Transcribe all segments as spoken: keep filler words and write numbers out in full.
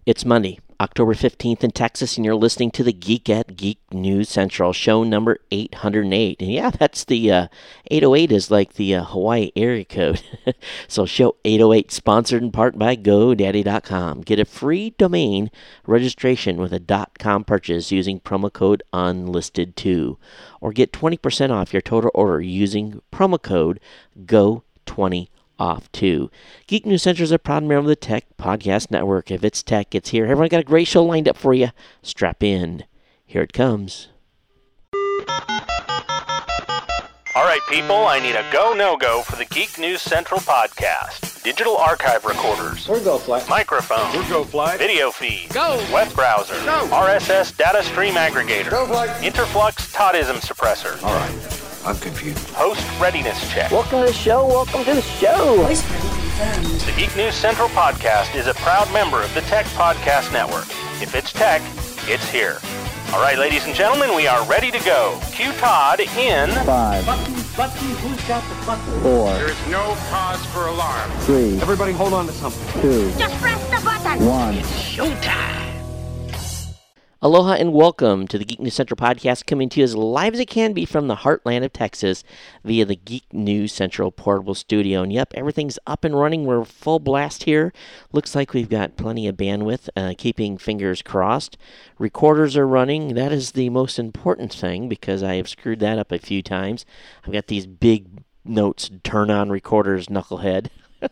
It's Monday, October fifteenth in Texas, and you're listening to the Geek at Geek News Central, show number eight hundred eight. And yeah, that's the uh, eight oh eight is like the uh, Hawaii area code. So show eight oh eight, sponsored in part by GoDaddy dot com. Get a free domain registration with a .com purchase using promo code unlisted two. Or get twenty percent off your total order using promo code Go twenty. Off too. Geek News Central is a proud member of the Tech Podcast Network. If it's tech, it's here. Everyone got a great show lined up for you. Strap in. Here it comes. All right, people, I need a go, no-go for the Geek News Central podcast. Digital archive recorders. We're go fly. Microphone. We're go fly. Video feed. Go. Web browser. Go. R S S data stream aggregator. Go fly. Interflux Toddism suppressor. All right. I'm confused. Host readiness check. Welcome to the show. Welcome to the show. Voice print confirmed. The Geek News Central podcast is a proud member of the Tech Podcast Network. If it's tech, it's here. All right, ladies and gentlemen, we are ready to go. Cue Todd in Five, Button, button, who's got the button? four, There is no cause for alarm. three, Everybody hold on to something. two, Just press the button. one. Aloha and welcome to the Geek News Central podcast, coming to you as live as it can be from the heartland of Texas via the Geek News Central portable studio. And yep, everything's up and running. We're full blast here. Looks like we've got plenty of bandwidth, uh, keeping fingers crossed. Recorders are running. That is the most important thing because I have screwed that up a few times. I've got these big notes, turn on recorders, knucklehead.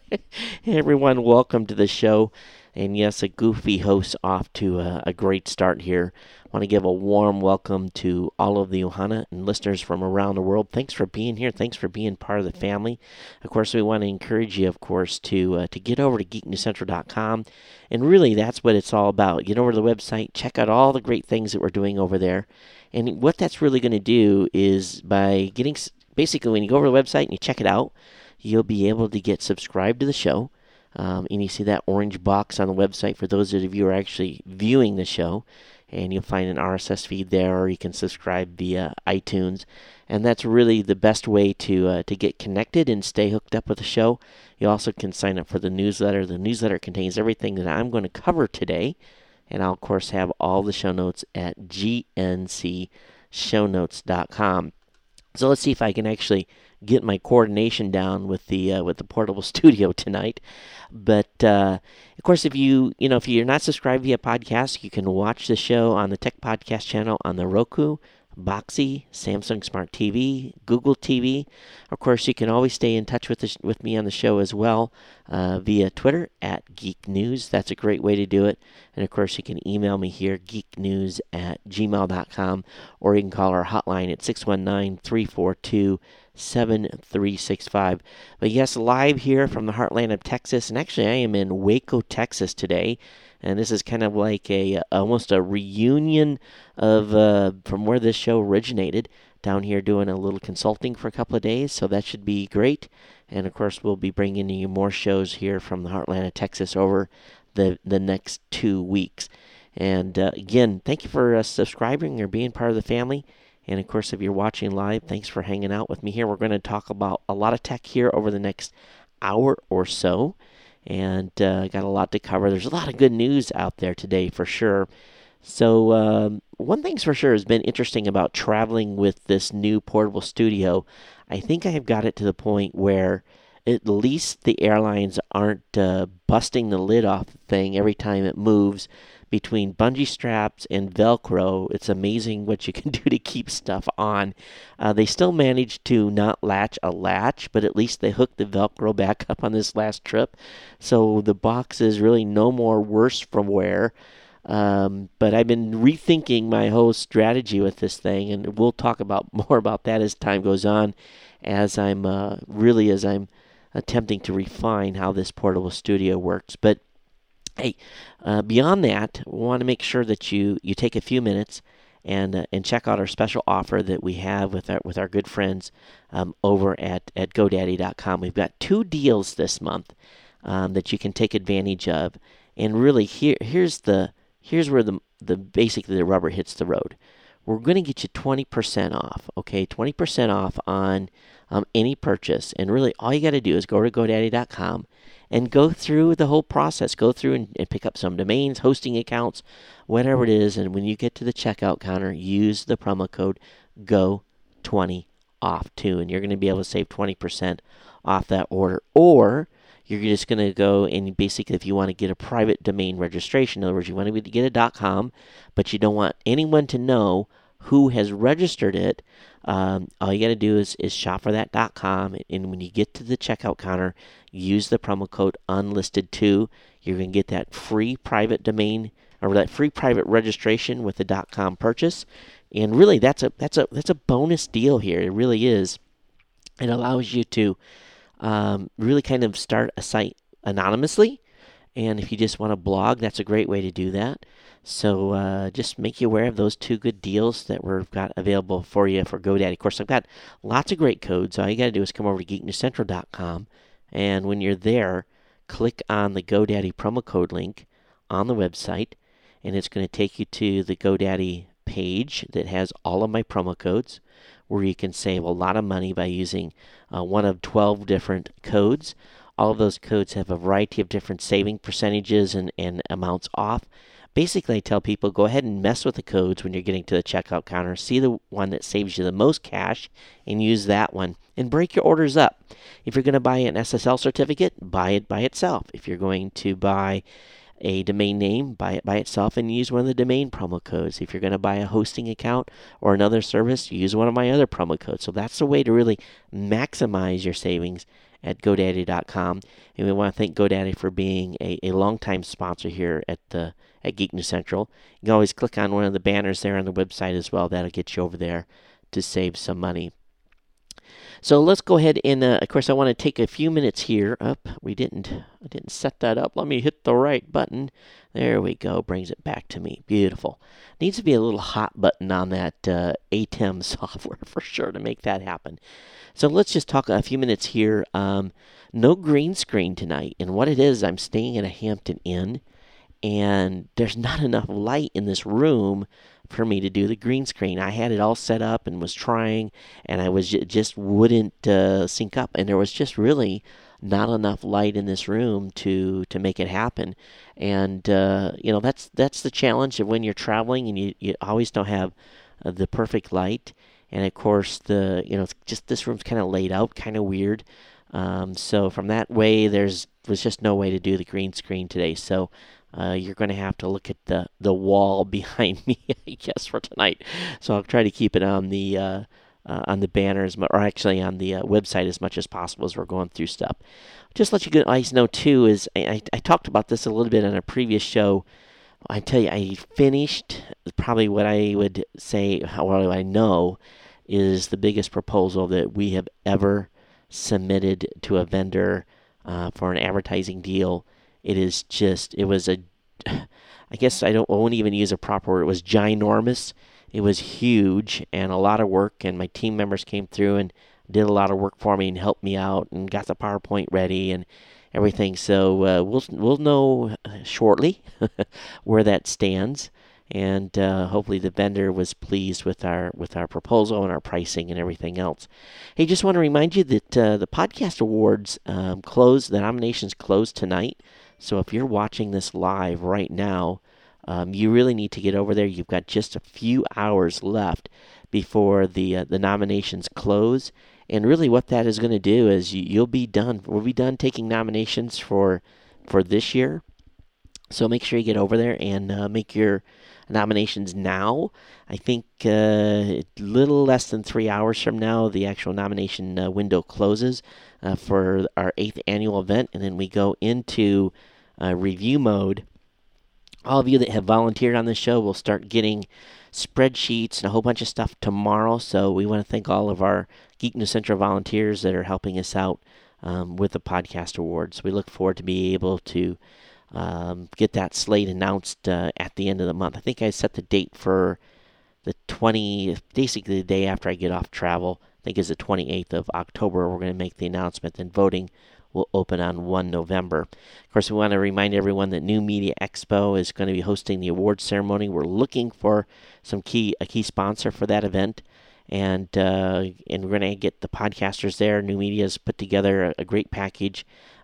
Hey everyone, welcome to the show. And yes, a goofy host off to a, a great start here. I want to give a warm welcome to all of the Ohana and listeners from around the world. Thanks for being here. Thanks for being part of the family. Of course, we want to encourage you, of course, to uh, to get over to geek news central dot com. And really, that's what it's all about. Get over to the website, check out all the great things that we're doing over there. And what that's really going to do is by getting, basically, when you go over to the website and you check it out, you'll be able to get subscribed to the show. Um, and you see that orange box on the website for those of you who are actually viewing the show. And you'll find an R S S feed there, or you can subscribe via iTunes. And that's really the best way to uh, to get connected and stay hooked up with the show. You also can sign up for the newsletter. The newsletter contains everything that I'm going to cover today. And I'll, of course, have all the show notes at G N C show notes dot com. So let's see if I can actually get my coordination down with the uh, with the portable studio tonight. But uh, of course, if you you know if you're not subscribed via podcast, you can watch the show on the Tech Podcast channel on the Roku, Boxee, Samsung Smart T V, Google T V. Of course, you can always stay in touch with the, with me on the show as well uh, via Twitter at Geek News. That's a great way to do it. And of course, you can email me here, geeknews at gmail dot com, or you can call our hotline at six one nine, three four two, seven three six five. But yes, live here from the heartland of Texas, and actually I am in Waco, Texas today. And this is kind of like a almost a reunion of uh, from where this show originated. Down here doing a little consulting for a couple of days, so that should be great. And of course, we'll be bringing you more shows here from the heartland of Texas over the the next two weeks. And uh, again, thank you for uh, subscribing or being part of the family. And of course, if you're watching live, thanks for hanging out with me here. We're going to talk about a lot of tech here over the next hour or so. And uh, got a lot to cover. There's a lot of good news out there today for sure. So um, one thing's for sure has been interesting about traveling with this new portable studio. I think I have got it to the point where at least the airlines aren't uh, busting the lid off the thing every time it moves. Between bungee straps and Velcro, it's amazing what you can do to keep stuff on. Uh, they still managed to not latch a latch, but at least they hooked the Velcro back up on this last trip. So the box is really no more worse from wear. Um, but I've been rethinking my whole strategy with this thing, and we'll talk about more about that as time goes on, as I'm uh, really as I'm attempting to refine how this portable studio works. But hey, uh, beyond that, we want to make sure that you, you take a few minutes and uh, and check out our special offer that we have with our with our good friends um, over at, at GoDaddy dot com. We've got two deals this month um, that you can take advantage of, and really here here's the here's where the the basically the rubber hits the road. We're going to get you twenty percent off. Okay, twenty percent off on um, any purchase, and really all you got to do is go to GoDaddy dot com and go through the whole process. Go through and, and pick up some domains, hosting accounts, whatever it is. And when you get to the checkout counter, use the promo code G O twenty off too, and you're going to be able to save twenty percent off that order. Or you're just going to go and basically, if you want to get a private domain registration, in other words, you want to get a .com, but you don't want anyone to know who has registered it, um, all you got to do is, is shop for that .com, and when you get to the checkout counter, use the promo code unlisted two. You're going to get that free private domain, or that free private registration with the .com purchase. And really, that's a that's a that's a bonus deal here. It really is. It allows you to um, really kind of start a site anonymously, and if you just want to blog, that's a great way to do that. So uh, just make you aware of those two good deals that we've got available for you for GoDaddy. Of course, I've got lots of great codes. All you got to do is come over to geek news central dot com, and when you're there, click on the GoDaddy promo code link on the website, and it's going to take you to the GoDaddy page that has all of my promo codes, where you can save a lot of money by using uh, one of twelve different codes. All of those codes have a variety of different saving percentages and, and amounts off. Basically, I tell people, go ahead and mess with the codes when you're getting to the checkout counter. See the one that saves you the most cash and use that one. And break your orders up. If you're going to buy an S S L certificate, buy it by itself. If you're going to buy a domain name, buy it by itself and use one of the domain promo codes. If you're going to buy a hosting account or another service, use one of my other promo codes. So that's the way to really maximize your savings at GoDaddy dot com. And we want to thank GoDaddy for being a, a longtime sponsor here at the at Geek News Central. You can always click on one of the banners there on the website as well. That'll get you over there to save some money. So let's go ahead and, uh, of course, I want to take a few minutes here. Up, oh, we didn't, I didn't set that up. Let me hit the right button. There we go. Brings it back to me. Beautiful. Needs to be a little hot button on that uh, A T E M software for sure to make that happen. So let's just talk a few minutes here. Um, no green screen tonight, and what it is, I'm staying at a Hampton Inn, and there's not enough light in this room for me to do the green screen. I had it all set up and was trying, and I was j- just wouldn't uh, sync up, and there was just really not enough light in this room to to make it happen. And uh, you know, that's that's the challenge of when you're traveling and you, you always don't have uh, the perfect light. And of course, the you know, it's just this room's kind of laid out, kind of weird. Um, so from that way, there's was just no way to do the green screen today. So uh, you're going to have to look at the, the wall behind me, I guess, for tonight. So I'll try to keep it on the uh, uh, on the banners, or actually on the uh, website as much as possible as we're going through stuff. Just let you guys know too is I, I, I talked about this a little bit on a previous show. I tell you, I finished probably what I would say, what I know is the biggest proposal that we have ever submitted to a vendor uh, for an advertising deal. It is just, it was a, I guess I don't, I won't even use a proper word. It was ginormous. It was huge and a lot of work, and my team members came through and did a lot of work for me and helped me out and got the PowerPoint ready and everything. So uh, we'll we'll know shortly where that stands, and uh, hopefully the vendor was pleased with our with our proposal and our pricing and everything else. Hey, just want to remind you that uh, the podcast awards um, close. The nominations close tonight. So if you're watching this live right now, um, you really need to get over there. You've got just a few hours left before the uh, the nominations close. And really what that is going to do is you, you'll be done. We'll be done taking nominations for for this year. So make sure you get over there and uh, make your nominations now. I think uh, a little less than three hours from now, the actual nomination uh, window closes uh, for our eighth annual event. And then we go into uh, review mode. All of you that have volunteered on this show will start getting spreadsheets and a whole bunch of stuff tomorrow. So we want to thank all of our Geek News Central volunteers that are helping us out um, with the podcast awards. We look forward to being able to um, get that slate announced uh, at the end of the month. I think I set the date for the twentieth, basically the day after I get off travel. I think it's the twenty-eighth of October. We're going to make the announcement, and voting will open on the first of November. Of course, we want to remind everyone that New Media Expo is going to be hosting the awards ceremony. We're looking for some key a key sponsor for that event, and uh, and we're going to get the podcasters there. New Media's put together a, a great package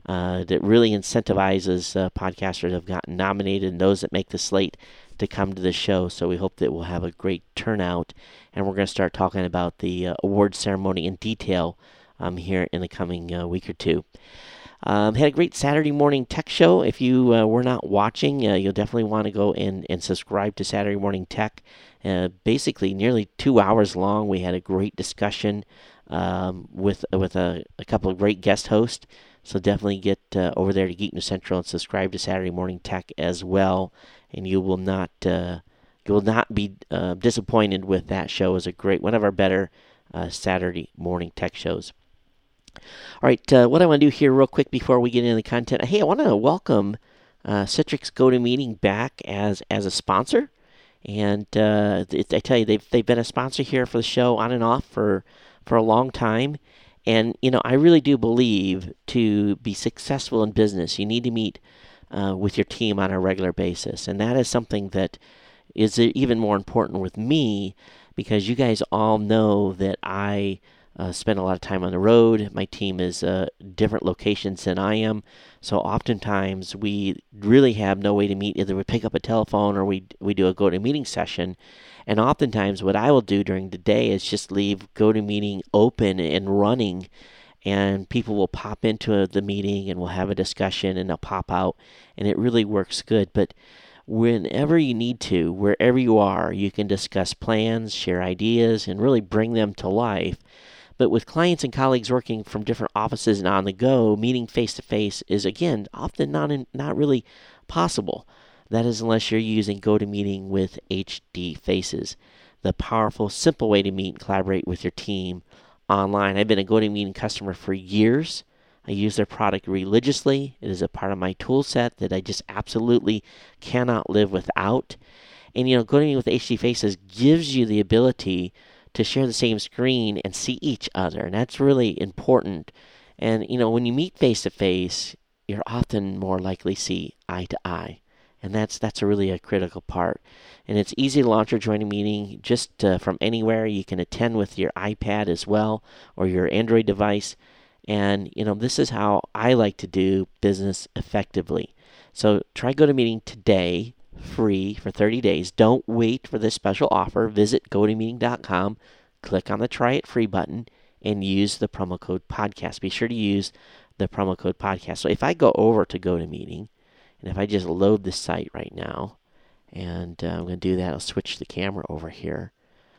uh, that really incentivizes uh, podcasters that have gotten nominated and those that make the slate to come to the show. So we hope that we'll have a great turnout, and we're going to start talking about the uh, award ceremony in detail um, here in the coming uh, week or two. Um, had a great Saturday morning tech show. If you uh, were not watching, uh, you'll definitely want to go and, and subscribe to Saturday Morning Tech. Uh, basically, nearly two hours long. We had a great discussion um, with with a, a couple of great guest hosts. So definitely get uh, over there to Geek News Central and subscribe to Saturday Morning Tech as well, and you will not uh, you will not be uh, disappointed with that show. It's a great one of our better uh, Saturday morning tech shows. All right, uh, what I want to do here real quick before we get into the content, hey, I want to welcome uh, Citrix GoToMeeting back as as a sponsor. And uh, it, I tell you, they've, they've been a sponsor here for the show on and off for, for a long time. And, you know, I really do believe to be successful in business, you need to meet uh, with your team on a regular basis. And that is something that is even more important with me, because you guys all know that I Uh, spend a lot of time on the road. My team is uh, different locations than I am, so oftentimes we really have no way to meet. Either we pick up a telephone or we we do a GoToMeeting session, and oftentimes what I will do during the day is just leave GoToMeeting open and running, and people will pop into the meeting and we'll have a discussion and they'll pop out, and it really works good. But whenever you need to, wherever you are, you can discuss plans, share ideas, and really bring them to life. But with clients and colleagues working from different offices and on the go, meeting face-to-face is, again, often not in, not really possible. That is unless you're using GoToMeeting with H D Faces, the powerful, simple way to meet and collaborate with your team online. I've been a GoToMeeting customer for years. I use their product religiously. It is a part of my tool set that I just absolutely cannot live without. And, you know, GoToMeeting with H D Faces gives you the ability to share the same screen and see each other, and that's really important. And, you know, when you meet face-to-face, you're often more likely to see eye to eye, and that's that's a really a critical part. And it's easy to launch or join a meeting just uh, from anywhere. You can attend with your iPad as well, or your Android device, and, you know, this is how I like to do business effectively. So try GoToMeeting today, free for thirty days. Don't wait for this special offer. Visit go to meeting dot com, click on the Try It Free button, and use the promo code podcast. Be sure to use the promo code podcast. So if I go over to GoToMeeting, and if I just load the site right now, and uh, I'm going to do that, I'll switch the camera over here.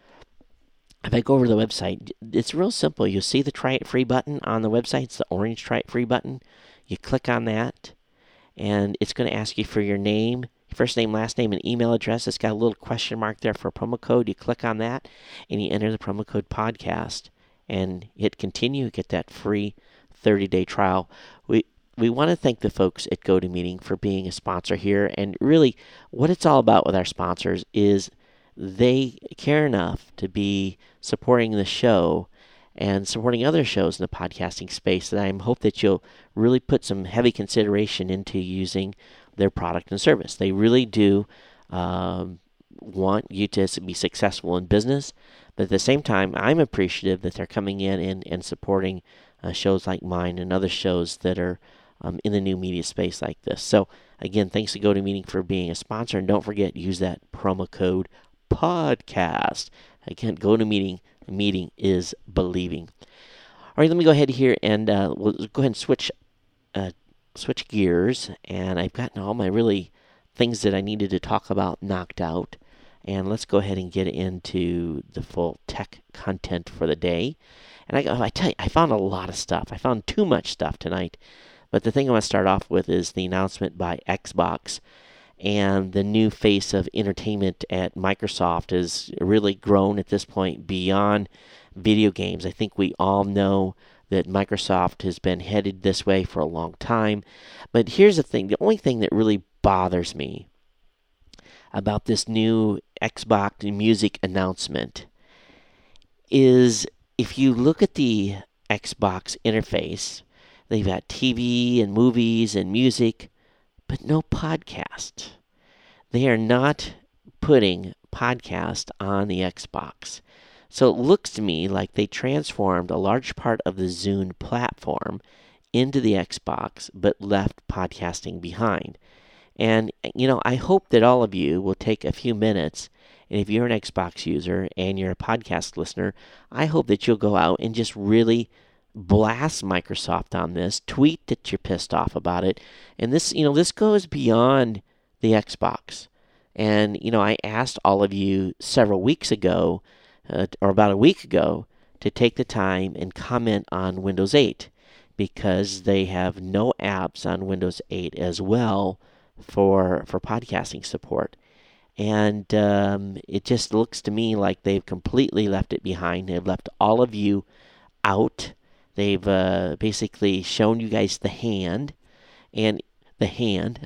If I go over to the website, it's real simple. You'll see the Try It Free button on the website. It's the orange Try It Free button. You click on that, and it's going to ask you for your name, first name, last name, and email address. It's got a little question mark there for a promo code. You click on that, and you enter the promo code podcast, and hit continue. Get that free thirty-day trial. We we want to thank the folks at GoToMeeting for being a sponsor here, and really what it's all about with our sponsors is they care enough to be supporting the show and supporting other shows in the podcasting space that I hope that you'll really put some heavy consideration into using their product and service. They really do um, want you to be successful in business, but at the same time, I'm appreciative that they're coming in and, and supporting uh, shows like mine and other shows that are um, in the new media space like this. So again, thanks to GoToMeeting for being a sponsor, and don't forget, use that promo code podcast. Again, GoToMeeting, meeting is believing. All right, let me go ahead here and uh, we'll go ahead and switch uh, switch gears, and I've gotten all my really things that I needed to talk about knocked out, and let's go ahead and get into the full tech content for the day. And I, I tell you, I found a lot of stuff. I found too much stuff tonight, but the thing I want to start off with is the announcement by Xbox, and the new face of entertainment at Microsoft has really grown at this point beyond video games. I think we all know that Microsoft has been headed this way for a long time. But here's the thing. The only thing that really bothers me about this new Xbox Music announcement is if you look at the Xbox interface, they've got T V and movies and music, but no podcast. They are not putting podcast on the Xbox. So it looks to me like they transformed a large part of the Zune platform into the Xbox, but left podcasting behind. And, you know, I hope that all of you will take a few minutes, and if you're an Xbox user and you're a podcast listener, I hope that you'll go out and just really blast Microsoft on this, tweet that you're pissed off about it. And this, you know, this goes beyond the Xbox. And, you know, I asked all of you several weeks ago, uh, or about a week ago, to take the time and comment on Windows eight, because they have no apps on Windows eight as well for for podcasting support. And um, it just looks to me like they've completely left it behind. They've left all of you out. They've uh, basically shown you guys the hand, and the hand,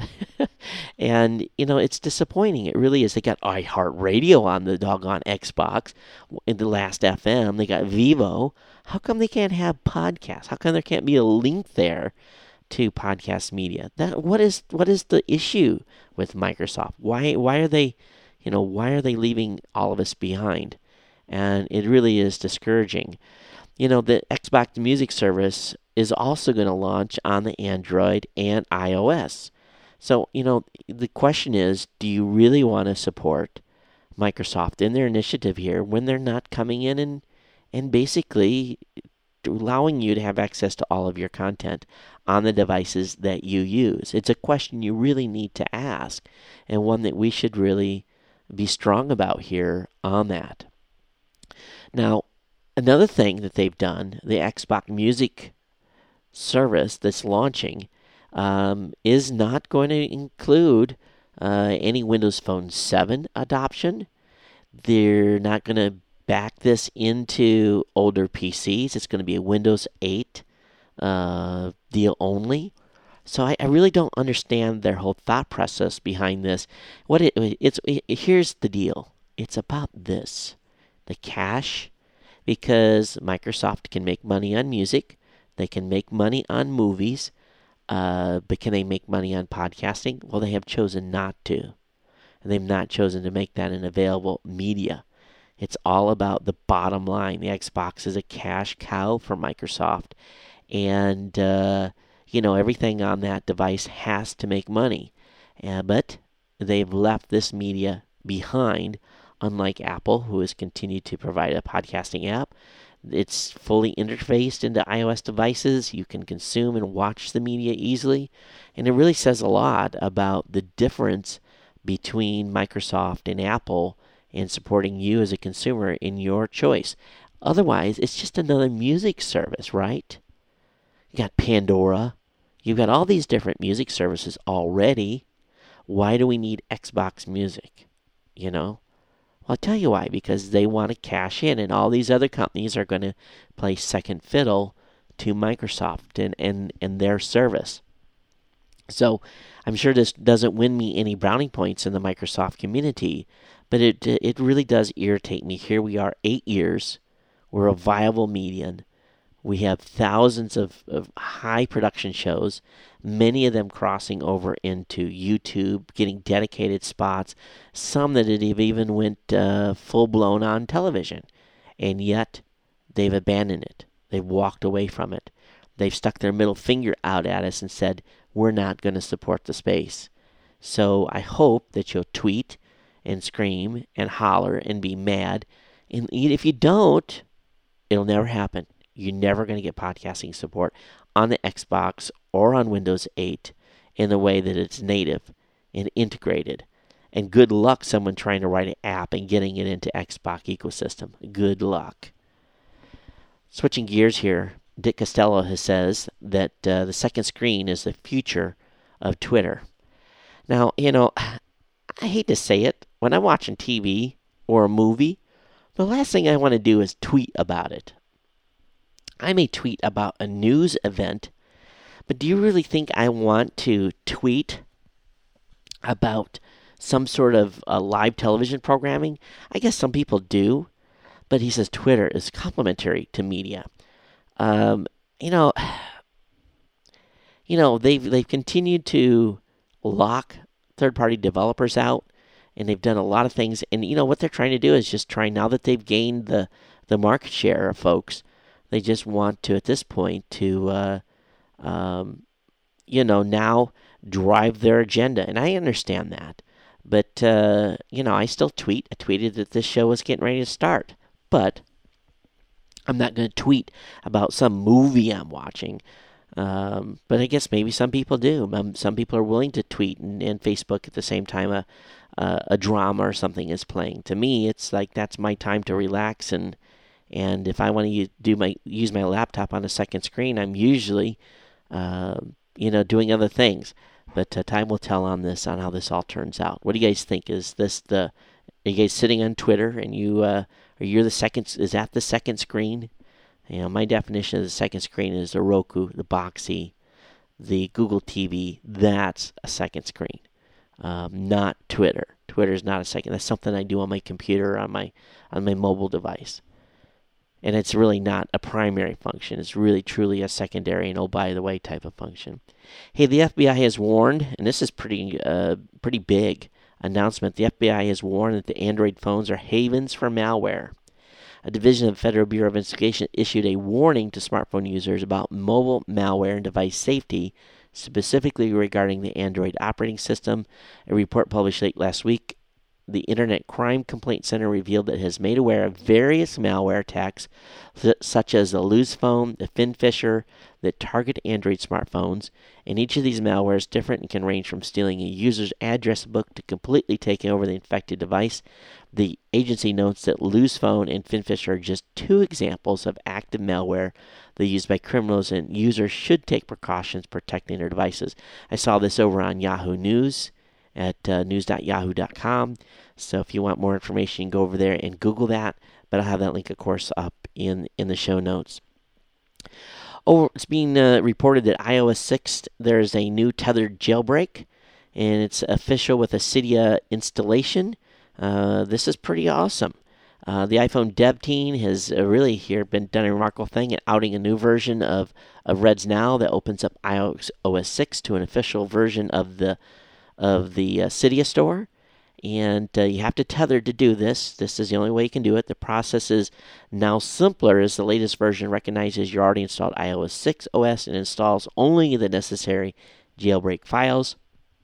and you know, it's disappointing. It really is. They got iHeartRadio on the doggone Xbox in the last F M. They got Vivo. How come they can't have podcasts? How come there can't be a link there to podcast media? That what is what is the issue with Microsoft? Why why are they, you know, why are they leaving all of us behind? And it really is discouraging. You know, the Xbox Music service is also going to launch on the Android and iOS. So, you know, the question is, do you really want to support Microsoft in their initiative here when they're not coming in and, and basically allowing you to have access to all of your content on the devices that you use? It's a question you really need to ask, and one that we should really be strong about here on that. Now, another thing that they've done, the Xbox Music service that's launching, um, is not going to include uh, any Windows Phone seven adoption. They're not going to back this into older P Cs. It's going to be a Windows eight uh, deal only. So I, I really don't understand their whole thought process behind this. What it, it's it, here's the deal. It's about this, the cash, because Microsoft can make money on music. They can make money on movies, uh, but can they make money on podcasting? Well, they have chosen not to. And they've not chosen to make that an available media. It's all about the bottom line. The Xbox is a cash cow for Microsoft. And, uh, you know, everything on that device has to make money. Uh, but they've left this media behind, unlike Apple, who has continued to provide a podcasting app. It's fully interfaced into iOS devices. You can consume and watch the media easily. And it really says a lot about the difference between Microsoft and Apple in supporting you as a consumer in your choice. Otherwise, it's just another music service, right? You got Pandora. You've got all these different music services already. Why do we need Xbox Music? You know? Well, I'll tell you why. Because they want to cash in, and all these other companies are going to play second fiddle to Microsoft and, and, and their service. So I'm sure this doesn't win me any brownie points in the Microsoft community, but it it really does irritate me. Here we are, eight years. We're a viable medium. We have thousands of, of high production shows, many of them crossing over into YouTube, getting dedicated spots, some that have even went uh, full-blown on television. And yet, they've abandoned it. They've walked away from it. They've stuck their middle finger out at us and said, we're not going to support the space. So I hope that you'll tweet and scream and holler and be mad. And if you don't, it'll never happen. You're never going to get podcasting support on the Xbox or on Windows eight in the way that it's native and integrated. And good luck someone trying to write an app and getting it into Xbox ecosystem. Good luck. Switching gears here, Dick Costello has says that uh, the second screen is the future of Twitter. Now, you know, I hate to say it. When I'm watching T V or a movie, the last thing I want to do is tweet about it. I may tweet about a news event, but do you really think I want to tweet about some sort of uh, live television programming? I guess some people do, but he says Twitter is complementary to media. Um, you know, you know they've they've continued to lock third-party developers out, and they've done a lot of things. And you know what they're trying to do is just try, now that they've gained the the market share of folks, they just want to, at this point, to uh, um, you know, now drive their agenda. And I understand that. But, uh, you know, I still tweet. I tweeted that this show was getting ready to start. But I'm not going to tweet about some movie I'm watching. Um, but I guess maybe some people do. Um, some people are willing to tweet and, and Facebook at the same time a, uh, a drama or something is playing. To me, it's like that's my time to relax. And and if I want to use, do my use my laptop on a second screen, I'm usually, uh, you know, doing other things. But uh, time will tell on this, on how this all turns out. What do you guys think? Is this the? Are you guys sitting on Twitter and you uh, are you the second? Is that the second screen? You know, my definition of the second screen is the Roku, the Boxee, the Google T V. That's a second screen, um, not Twitter. Twitter is not a second. That's something I do on my computer, on my on my mobile device. And it's really not a primary function. It's really, truly a secondary and, oh, by the way, type of function. Hey, the F B I has warned, and this is pretty uh, pretty big announcement. The F B I has warned that the Android phones are havens for malware. A division of the Federal Bureau of Investigation issued a warning to smartphone users about mobile malware and device safety, specifically regarding the Android operating system. A report published late last week, the Internet Crime Complaint Center revealed that it has made aware of various malware attacks, such as the Lose Phone, the FinFisher, that target Android smartphones. And each of these malware is different and can range from stealing a user's address book to completely taking over the infected device. The agency notes that Lose Phone and FinFisher are just two examples of active malware that are used by criminals, and users should take precautions protecting their devices. I saw this over on Yahoo News at uh, news dot yahoo dot com. So if you want more information, you can go over there and Google that. But I'll have that link, of course, up in, in the show notes. Oh, it's being uh, reported that i O S six, there's a new tethered jailbreak, and it's official with a Cydia installation. Uh, this is pretty awesome. Uh, the iPhone dev team has uh, really here been done a remarkable thing at outing a new version of, of Reds Now that opens up i O S six to an official version of the of the uh, Cydia store. And uh, you have to tether to do this. This is the only way you can do it. The process is now simpler as the latest version recognizes your already installed i O S six O S and installs only the necessary jailbreak files.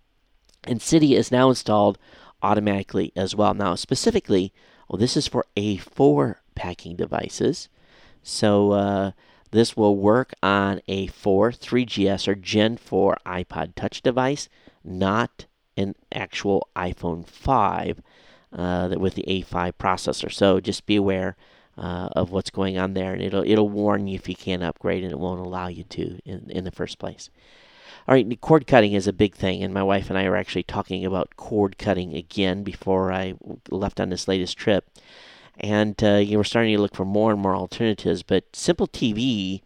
And Cydia is now installed automatically as well. Now, specifically, well, this is for A four packing devices. So uh, this will work on a four, three G S, or Gen four iPod Touch device, not an actual iPhone five uh, with the A five processor. So just be aware uh, of what's going on there, and it'll it'll warn you if you can't upgrade, and it won't allow you to in, in the first place. All right, cord cutting is a big thing, and my wife and I were actually talking about cord cutting again before I left on this latest trip. And uh, you know, we're starting to look for more and more alternatives, but Simple T V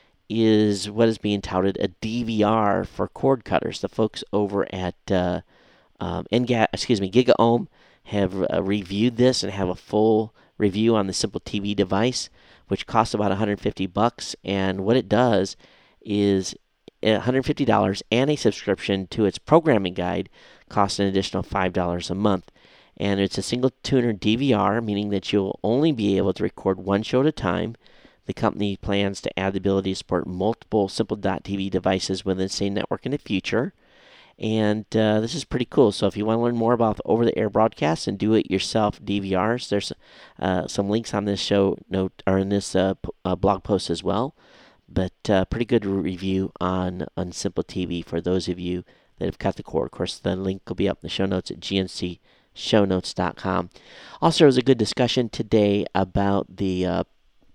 is what is being touted a D V R for cord cutters. The folks over at uh, um, Enga- excuse me, GigaOM have uh, reviewed this and have a full review on the Simple T V device, which costs about one hundred fifty bucks. And what it does is one hundred fifty dollars, and a subscription to its programming guide costs an additional five dollars a month. And it's a single tuner D V R, meaning that you'll only be able to record one show at a time. The company plans to add the ability to support multiple Simple dot T V devices within the same network in the future. And uh, this is pretty cool. So if you want to learn more about over-the-air broadcasts and do-it-yourself D V Rs, there's uh, some links on this show note or in this uh, p- uh, blog post as well. But uh, pretty good review on, on Simple T V for those of you that have cut the cord. Of course, the link will be up in the show notes at g n c show notes dot com. Also, there was a good discussion today about the uh,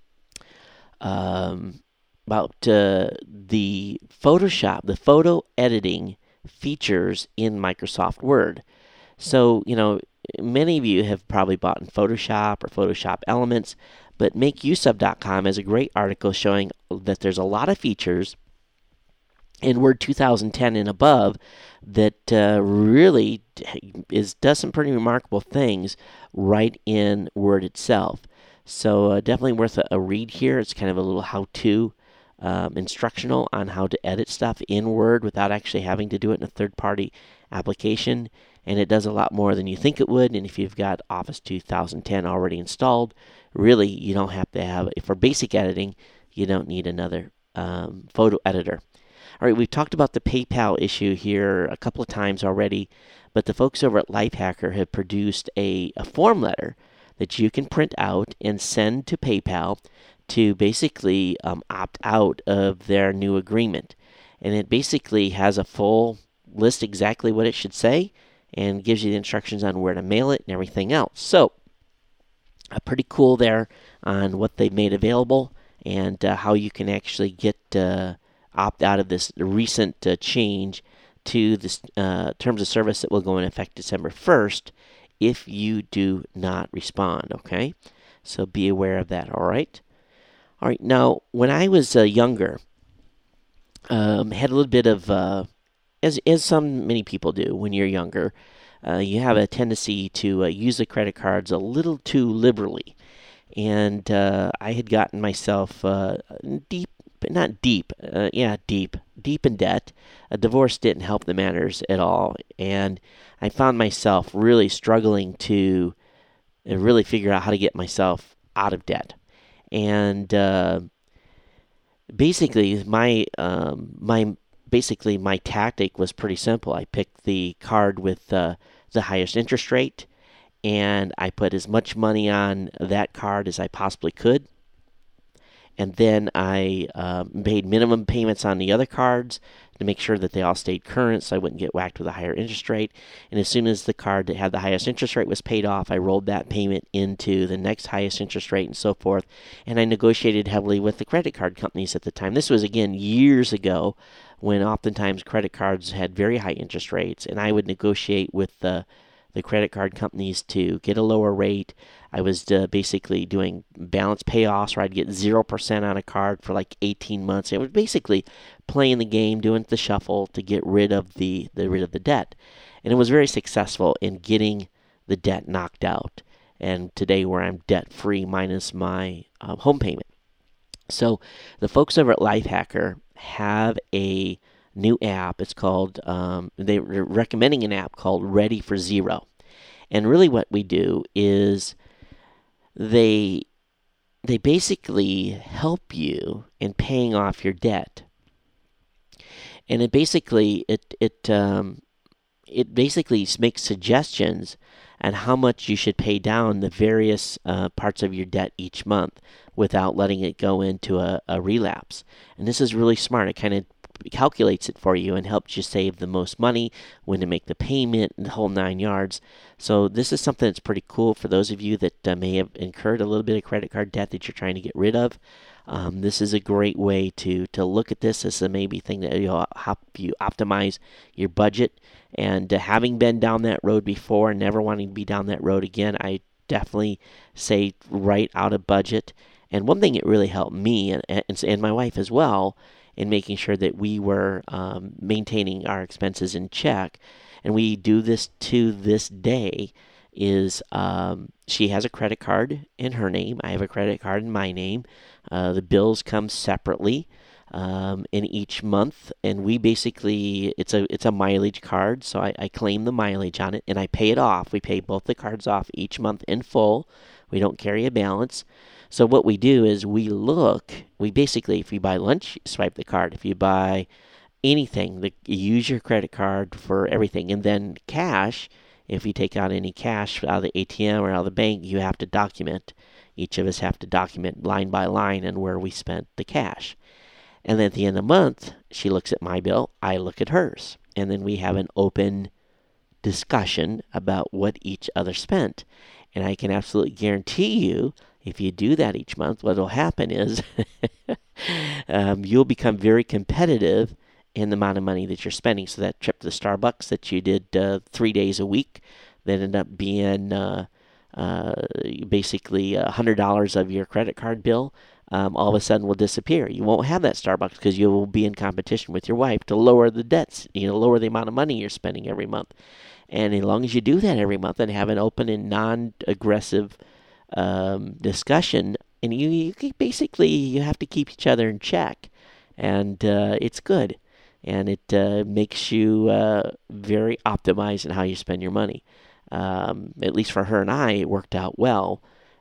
um, about uh, the Photoshop, the photo editing features in Microsoft Word. So, you know, many of you have probably bought in Photoshop or Photoshop Elements, but make use of dot com has a great article showing that there's a lot of features in Word two thousand ten and above that uh, really is does some pretty remarkable things right in Word itself. So uh, definitely worth a, a read here. It's kind of a little how-to um, instructional on how to edit stuff in Word without actually having to do it in a third-party application. And it does a lot more than you think it would. And if you've got Office two thousand ten already installed, really you don't have to have, for basic editing, you don't need another um, photo editor. All right, we've talked about the PayPal issue here a couple of times already, but the folks over at Lifehacker have produced a, a form letter that you can print out and send to PayPal to basically um, opt out of their new agreement. And it basically has a full list exactly what it should say and gives you the instructions on where to mail it and everything else. So, uh, pretty cool there on what they've made available and uh, how you can actually get uh, opt out of this recent uh, change to the uh, terms of service that will go in effect December first if you do not respond, okay? So be aware of that, all right? All right, now, when I was uh, younger, um, had a little bit of, uh, as, as some many people do when you're younger, uh, you have a tendency to uh, use the credit cards a little too liberally. And uh, I had gotten myself uh, deep, but not deep, uh, yeah, deep, deep in debt. A divorce didn't help the matters at all. And I found myself really struggling to uh, really figure out how to get myself out of debt. And uh, basically, my um, my basically my tactic was pretty simple. I picked the card with uh, the highest interest rate, and I put as much money on that card as I possibly could. And then I uh, made minimum payments on the other cards to make sure that they all stayed current so I wouldn't get whacked with a higher interest rate. And as soon as the card that had the highest interest rate was paid off, I rolled that payment into the next highest interest rate and so forth. And I negotiated heavily with the credit card companies at the time. This was, again, years ago when oftentimes credit cards had very high interest rates. And I would negotiate with the the credit card companies to get a lower rate. I was uh, basically doing balance payoffs where I'd get zero percent on a card for like eighteen months. It was basically playing the game, doing the shuffle to get rid of the, the rid of the debt. And it was very successful in getting the debt knocked out. And today where I'm debt free minus my uh, home payment. So the folks over at Lifehacker have a new app. It's called, um, they're recommending an app called Ready for Zero. And really what we do is they they basically help you in paying off your debt. And it basically, it, it, um, it basically makes suggestions on how much you should pay down the various uh, parts of your debt each month without letting it go into a, a relapse. And this is really smart. It kind of calculates it for you and helps you save the most money, when to make the payment, and the whole nine yards. So this is something that's pretty cool for those of you that uh, may have incurred a little bit of credit card debt that you're trying to get rid of. Um, this is a great way to to look at this. This is a maybe thing that will help you optimize your budget. And uh, having been down that road before and never wanting to be down that road again, I definitely say write out a budget. And one thing that really helped me and, and, and my wife as well in making sure that we were um, maintaining our expenses in check, and we do this to this day, is um, she has a credit card in her name. I have a credit card in my name. Uh, the bills come separately um, in each month, and we basically, it's a it's a mileage card, so I, I claim the mileage on it, and I pay it off. We pay both the cards off each month in full. We don't carry a balance. So what we do is we look, we basically, if you buy lunch, you swipe the card. If you buy anything, the, you use your credit card for everything. And then cash, if you take out any cash out of the A T M or out of the bank, you have to document. Each of us have to document line by line and where we spent the cash. And then at the end of the month, she looks at my bill, I look at hers. And then we have an open discussion about what each other spent. And I can absolutely guarantee you, if you do that each month, what will happen is um, you'll become very competitive in the amount of money that you're spending. So that trip to the Starbucks that you did uh, three days a week, that ended up being uh, uh, basically one hundred dollars of your credit card bill, um, all of a sudden will disappear. You won't have that Starbucks because you will be in competition with your wife to lower the debts, you know, lower the amount of money you're spending every month. And as long as you do that every month and have an open and non-aggressive um, discussion, and you, you basically you have to keep each other in check, and uh, it's good, and it uh, makes you uh, very optimized in how you spend your money. Um, at least for her and I, it worked out well,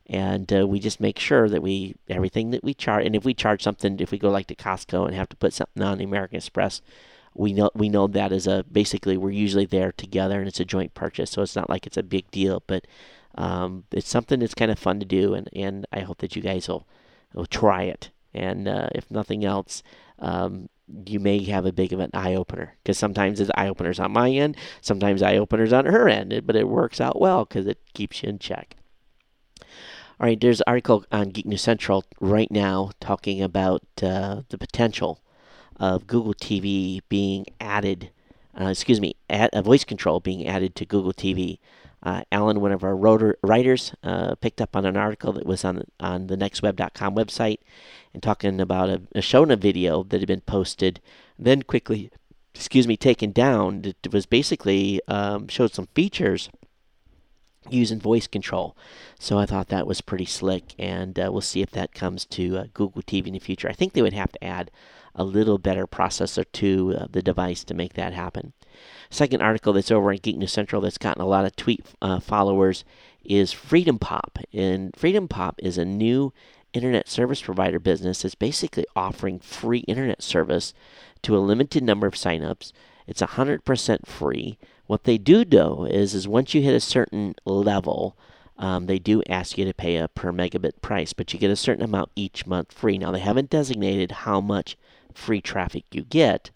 And uh, we just make sure that we, everything that we charge, and if we charge something, if we go like to Costco and have to put something on the American Express, we know we know that is a, basically we're usually there together and it's a joint purchase, so it's not like it's a big deal, but um, it's something that's kind of fun to do, and, and I hope that you guys will, will try it. And uh, if nothing else, um, you may have a big of an eye-opener, because sometimes it's eye-openers on my end, sometimes eye-openers on her end, but it works out well because it keeps you in check. All right, there's an article on Geek News Central right now talking about uh, the potential of Google T V being added, uh, excuse me, add, uh, voice control being added to Google T V. Uh, Alan, one of our rotor, writers, uh, picked up on an article that was on on the next web dot com website and talking about a, a showing a video that had been posted, then quickly, excuse me, taken down. It was basically um, showed some features using voice control. So I thought that was pretty slick, and uh, we'll see if that comes to uh, Google T V in the future. I think they would have to add a little better processor to uh, the device to make that happen. Second article that's over on Geek News Central that's gotten a lot of tweet uh, followers is Freedom Pop. And Freedom Pop is a new internet service provider business that's basically offering free internet service to a limited number of signups. It's one hundred percent free. What they do, though, is, is once you hit a certain level, um, they do ask you to pay a per megabit price, but you get a certain amount each month free. Now, they haven't designated how much free traffic you get,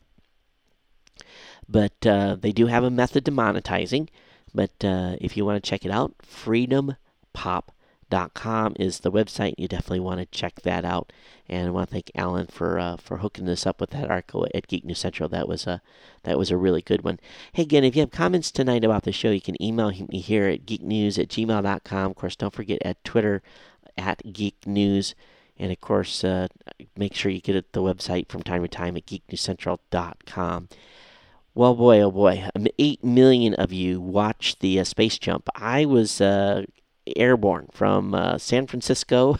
but uh, they do have a method to monetizing. But uh, if you want to check it out, freedom pop dot com is the website. You definitely want to check that out. And I want to thank Alan for uh, for hooking this up with that article at Geek News Central. That was a that was a really good one. Hey, again, if you have comments tonight about the show, you can email me here at geeknews at gmail dot com. Of course, don't forget at Twitter at Geek News. And of course, uh, make sure you get at the website from time to time at geek news central dot com. Well, boy, oh boy, eight million of you watched the uh, space jump. I was uh, airborne from uh, San Francisco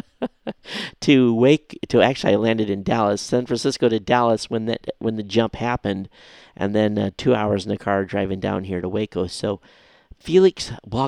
to Wake. To actually, I landed in Dallas, San Francisco to Dallas when that when the jump happened, and then uh, two hours in the car driving down here to Waco. So Felix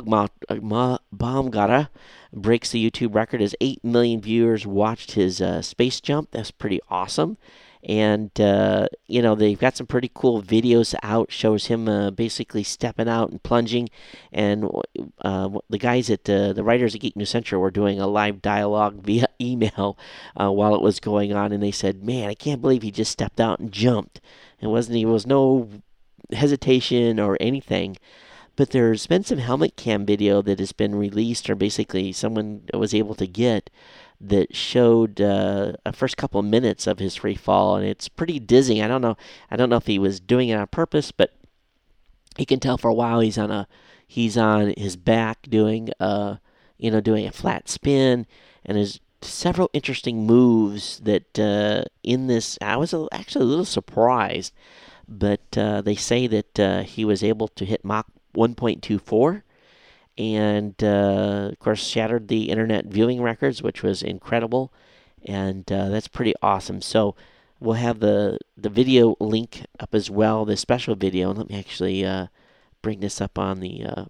Baumgartner breaks the YouTube record as eight million viewers watched his uh, space jump. That's pretty awesome. And, uh, you know, they've got some pretty cool videos out, shows him uh, basically stepping out and plunging. And uh, the guys at, uh, the writers at Geek News Central were doing a live dialogue via email uh, while it was going on. And they said, man, I can't believe he just stepped out and jumped. It wasn't, there was no hesitation or anything. But there's been some helmet cam video that has been released, or basically someone was able to get, that showed uh, a first couple of minutes of his free fall, and it's pretty dizzying. I don't know. I don't know if he was doing it on purpose, but you can tell for a while he's on a he's on his back doing uh you know doing a flat spin, and there's several interesting moves that uh, in this. I was actually a little surprised, but uh, they say that uh, he was able to hit Mach one point two four. And, uh, of course, shattered the internet viewing records, which was incredible. And uh, that's pretty awesome. So we'll have the, the video link up as well, the special video. And let me actually uh, bring this up on the... Uh,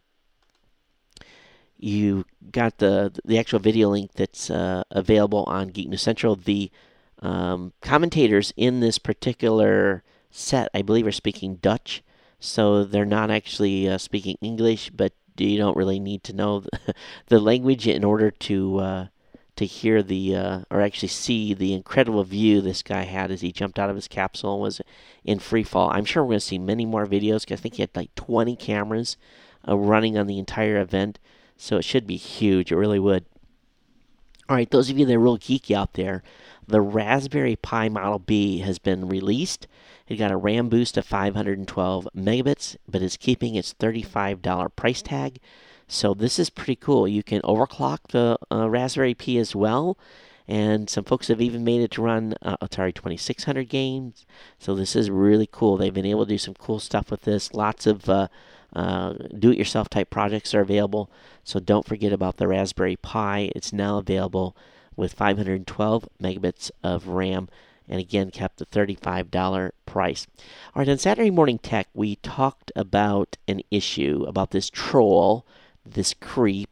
you got the the actual video link that's uh, available on Geek News Central. The um, commentators in this particular set, I believe, are speaking Dutch. So they're not actually uh, speaking English, but you don't really need to know the, the language in order to uh, to hear the uh, or actually see the incredible view this guy had as he jumped out of his capsule and was in free fall. I'm sure we're going to see many more videos, because I think he had like twenty cameras uh, running on the entire event, so it should be huge. It really would. All right, those of you that are real geeky out there, the Raspberry Pi Model B has been released. It got a RAM boost of five hundred twelve megabits, but it's keeping its thirty-five dollars price tag. So this is pretty cool. You can overclock the uh, Raspberry Pi as well, and some folks have even made it to run uh, Atari twenty-six hundred games. So this is really cool. They've been able to do some cool stuff with this. Lots of uh, uh, do-it-yourself type projects are available. So don't forget about the Raspberry Pi. It's now available with five hundred twelve megabits of RAM. And again, kept the thirty-five dollars price. All right, on Saturday Morning Tech, we talked about an issue about this troll, this creep,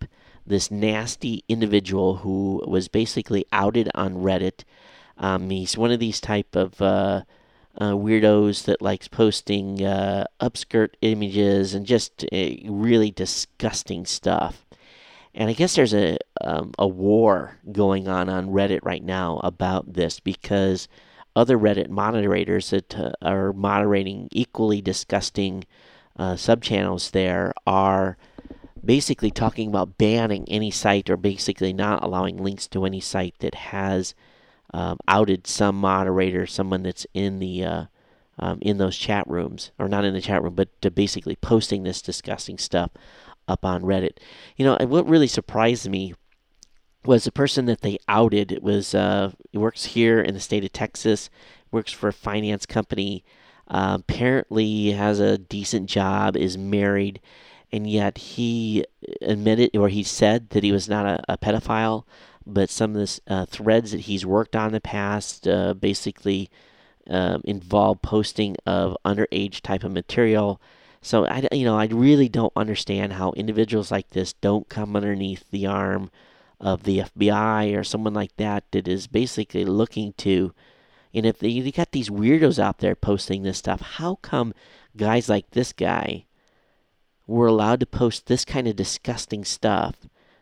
this nasty individual who was basically outed on Reddit. Um, he's one of these type of uh, uh, weirdos that likes posting uh, upskirt images and just uh, really disgusting stuff. And I guess there's a um, a war going on on Reddit right now about this, because other Reddit moderators that uh, are moderating equally disgusting uh, subchannels there are basically talking about banning any site, or basically not allowing links to any site that has um, outed some moderator, someone that's in the uh, um, in those chat rooms, or not in the chat room, but to basically posting this disgusting stuff up on Reddit. You know, and what really surprised me was the person that they outed. It was uh, he works here in the state of Texas, works for a finance company. Uh, apparently has a decent job, is married. And yet he admitted, or he said, that he was not a, a pedophile, but some of the uh, threads that he's worked on in the past uh, basically uh, involve posting of underage type of material. So I, you know, I really don't understand how individuals like this don't come underneath the arm of the F B I or someone like that that is basically looking to. And if they, you got these weirdos out there posting this stuff, how come guys like this guy were allowed to post this kind of disgusting stuff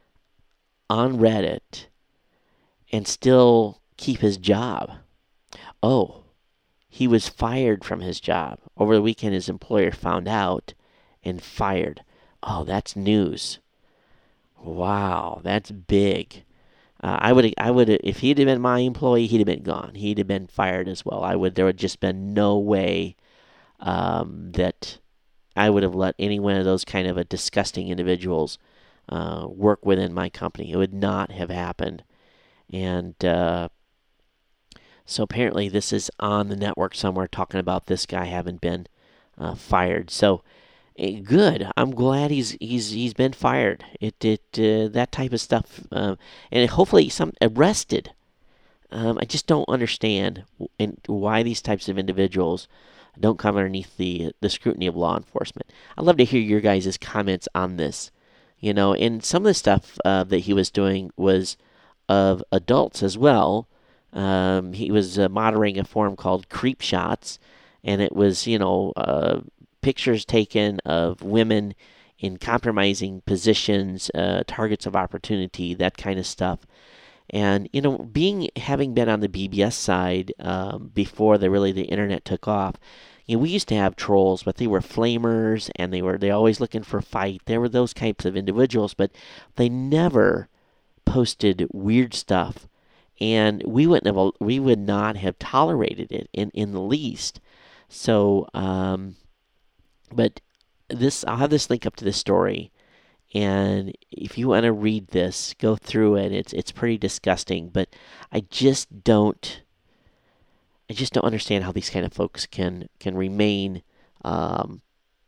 on Reddit and still keep his job? Oh, he was fired from his job. Over the weekend, his employer found out and fired. Oh, that's news. Wow, that's big. Uh, I would, I would, if he'd have been my employee, he'd have been gone. He'd have been fired as well. I would. There would just been no way um, that I would have let any one of those kind of a disgusting individuals uh, work within my company. It would not have happened. And uh, so apparently this is on the network somewhere talking about this guy having been uh, fired. So eh, good. I'm glad he's he's he's been fired. It it uh, that type of stuff, uh, and hopefully some arrested. Um, I just don't understand and why these types of individuals don't come underneath the the scrutiny of law enforcement. I'd love to hear your guys' comments on this. You know, and some of the stuff uh, that he was doing was of adults as well. Um, he was uh, moderating a forum called Creep Shots, and it was, you know, uh, pictures taken of women in compromising positions, uh, targets of opportunity, that kind of stuff. And, you know, being having been on the B B S side um, before the really the internet took off, you know, we used to have trolls, but they were flamers, and they were they always looking for a fight. There were those types of individuals, but they never posted weird stuff, and we wouldn't have we would not have tolerated it in, in the least. So, um, but this I'll have this link up to this story. And if you want to read this, go through it. It's it's pretty disgusting, but I just don't, I just don't understand how these kind of folks can can remain um,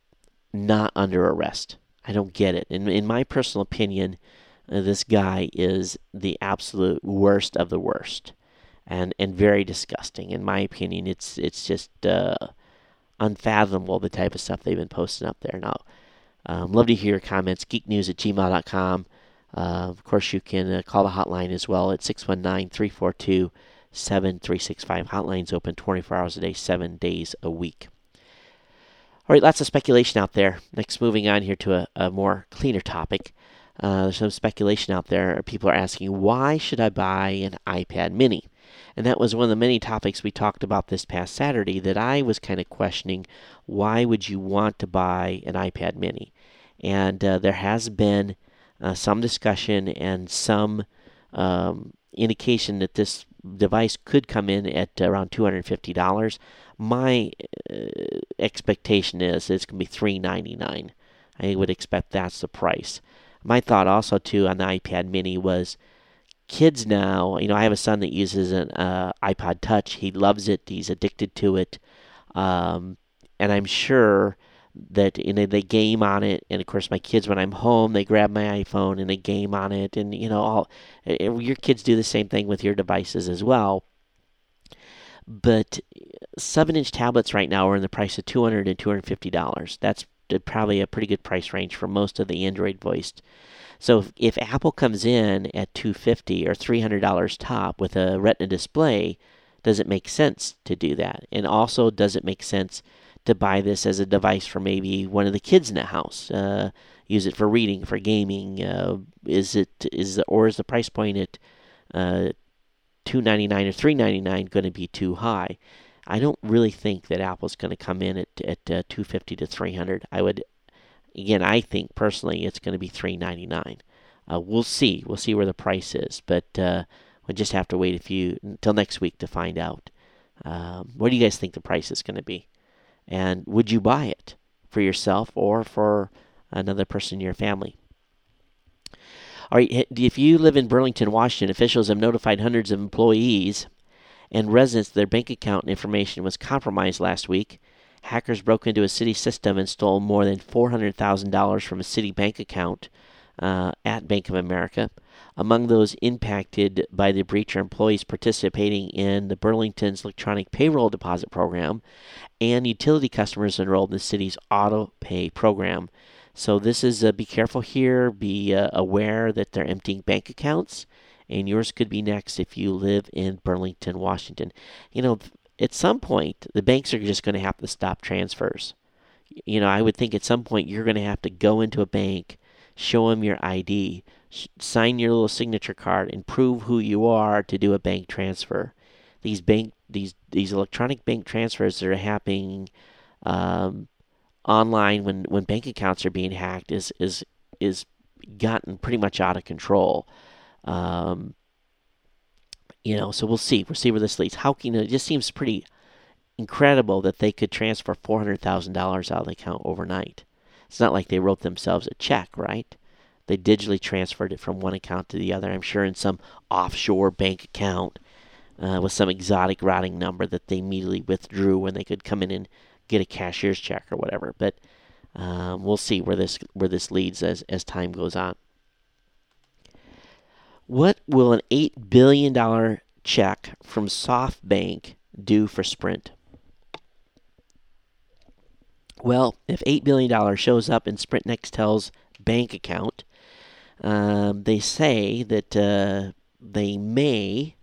not under arrest. I don't get it. In in my personal opinion, uh, this guy is the absolute worst of the worst, and and very disgusting. In my opinion, it's it's just uh, unfathomable the type of stuff they've been posting up there now. Um, love to hear your comments, geek news at gmail dot com. Uh, of course, you can uh, call the hotline as well at six one nine, three four two, seven three six five. Hotline's open twenty-four hours a day, seven days a week. All right, lots of speculation out there. Next, moving on here to a, a more cleaner topic. Uh, there's some speculation out there. People are asking, why should I buy an iPad mini? And that was one of the many topics we talked about this past Saturday that I was kind of questioning. Why would you want to buy an iPad mini? And uh, there has been uh, some discussion and some um, indication that this device could come in at around two hundred fifty dollars. My uh, expectation is it's going to be three hundred ninety-nine dollars. I would expect that's the price. My thought also, too, on the iPad mini was kids now, you know, I have a son that uses an uh, iPod Touch. He loves it. He's addicted to it. Um, and I'm sure that, you know, they game on it. And, of course, my kids, when I'm home, they grab my iPhone and they game on it. And, you know, all your kids do the same thing with your devices as well. But seven-inch tablets right now are in the price of two hundred dollars and two hundred fifty dollars. That's a, probably a pretty good price range for most of the Android voiced. So if, if Apple comes in at two hundred fifty dollars or three hundred dollars top with a Retina display, does it make sense to do that? And also, does it make sense to buy this as a device for maybe one of the kids in the house? Uh, use it for reading, for gaming. Uh, is it is the, or is the price point at uh, two hundred ninety-nine dollars or three hundred ninety-nine dollars going to be too high? I don't really think that Apple's going to come in at at uh, two hundred fifty dollars to three hundred dollars. I would, again, I think personally it's going to be three hundred ninety-nine dollars. Uh, we'll see. We'll see where the price is, but uh, we'll just have to wait a few until next week to find out. Um, what do you guys think the price is going to be? And would you buy it for yourself or for another person in your family? All right, if you live in Burlington, Washington, officials have notified hundreds of employees and residents that their bank account information was compromised last week. Hackers broke into a city system and stole more than four hundred thousand dollars from a city bank account uh, at Bank of America. Among those impacted by the breach are employees participating in the Burlington's electronic payroll deposit program and utility customers enrolled in the city's auto pay program. So this is, uh, be careful here, be uh, aware that they're emptying bank accounts, and yours could be next if you live in Burlington, Washington. You know, at some point, the banks are just going to have to stop transfers. You know, I would think at some point you're going to have to go into a bank, show them your I D, sh- sign your little signature card, and prove who you are to do a bank transfer. These bank, these these electronic bank transfers that are happening um, online when, when bank accounts are being hacked is is is gotten pretty much out of control. Um, you know, so we'll see. We'll see where this leads. How can, you know, it just seems pretty incredible that they could transfer four hundred thousand dollars out of the account overnight. It's not like they wrote themselves a check, right? They digitally transferred it from one account to the other. I'm sure in some offshore bank account uh, with some exotic routing number that they immediately withdrew when they could come in and get a cashier's check or whatever. But um, we'll see where this where this leads as, as time goes on. What will an eight billion dollars check from SoftBank do for Sprint? Well, if eight billion dollars shows up in Sprint Nextel's bank account, um, they say that uh, they may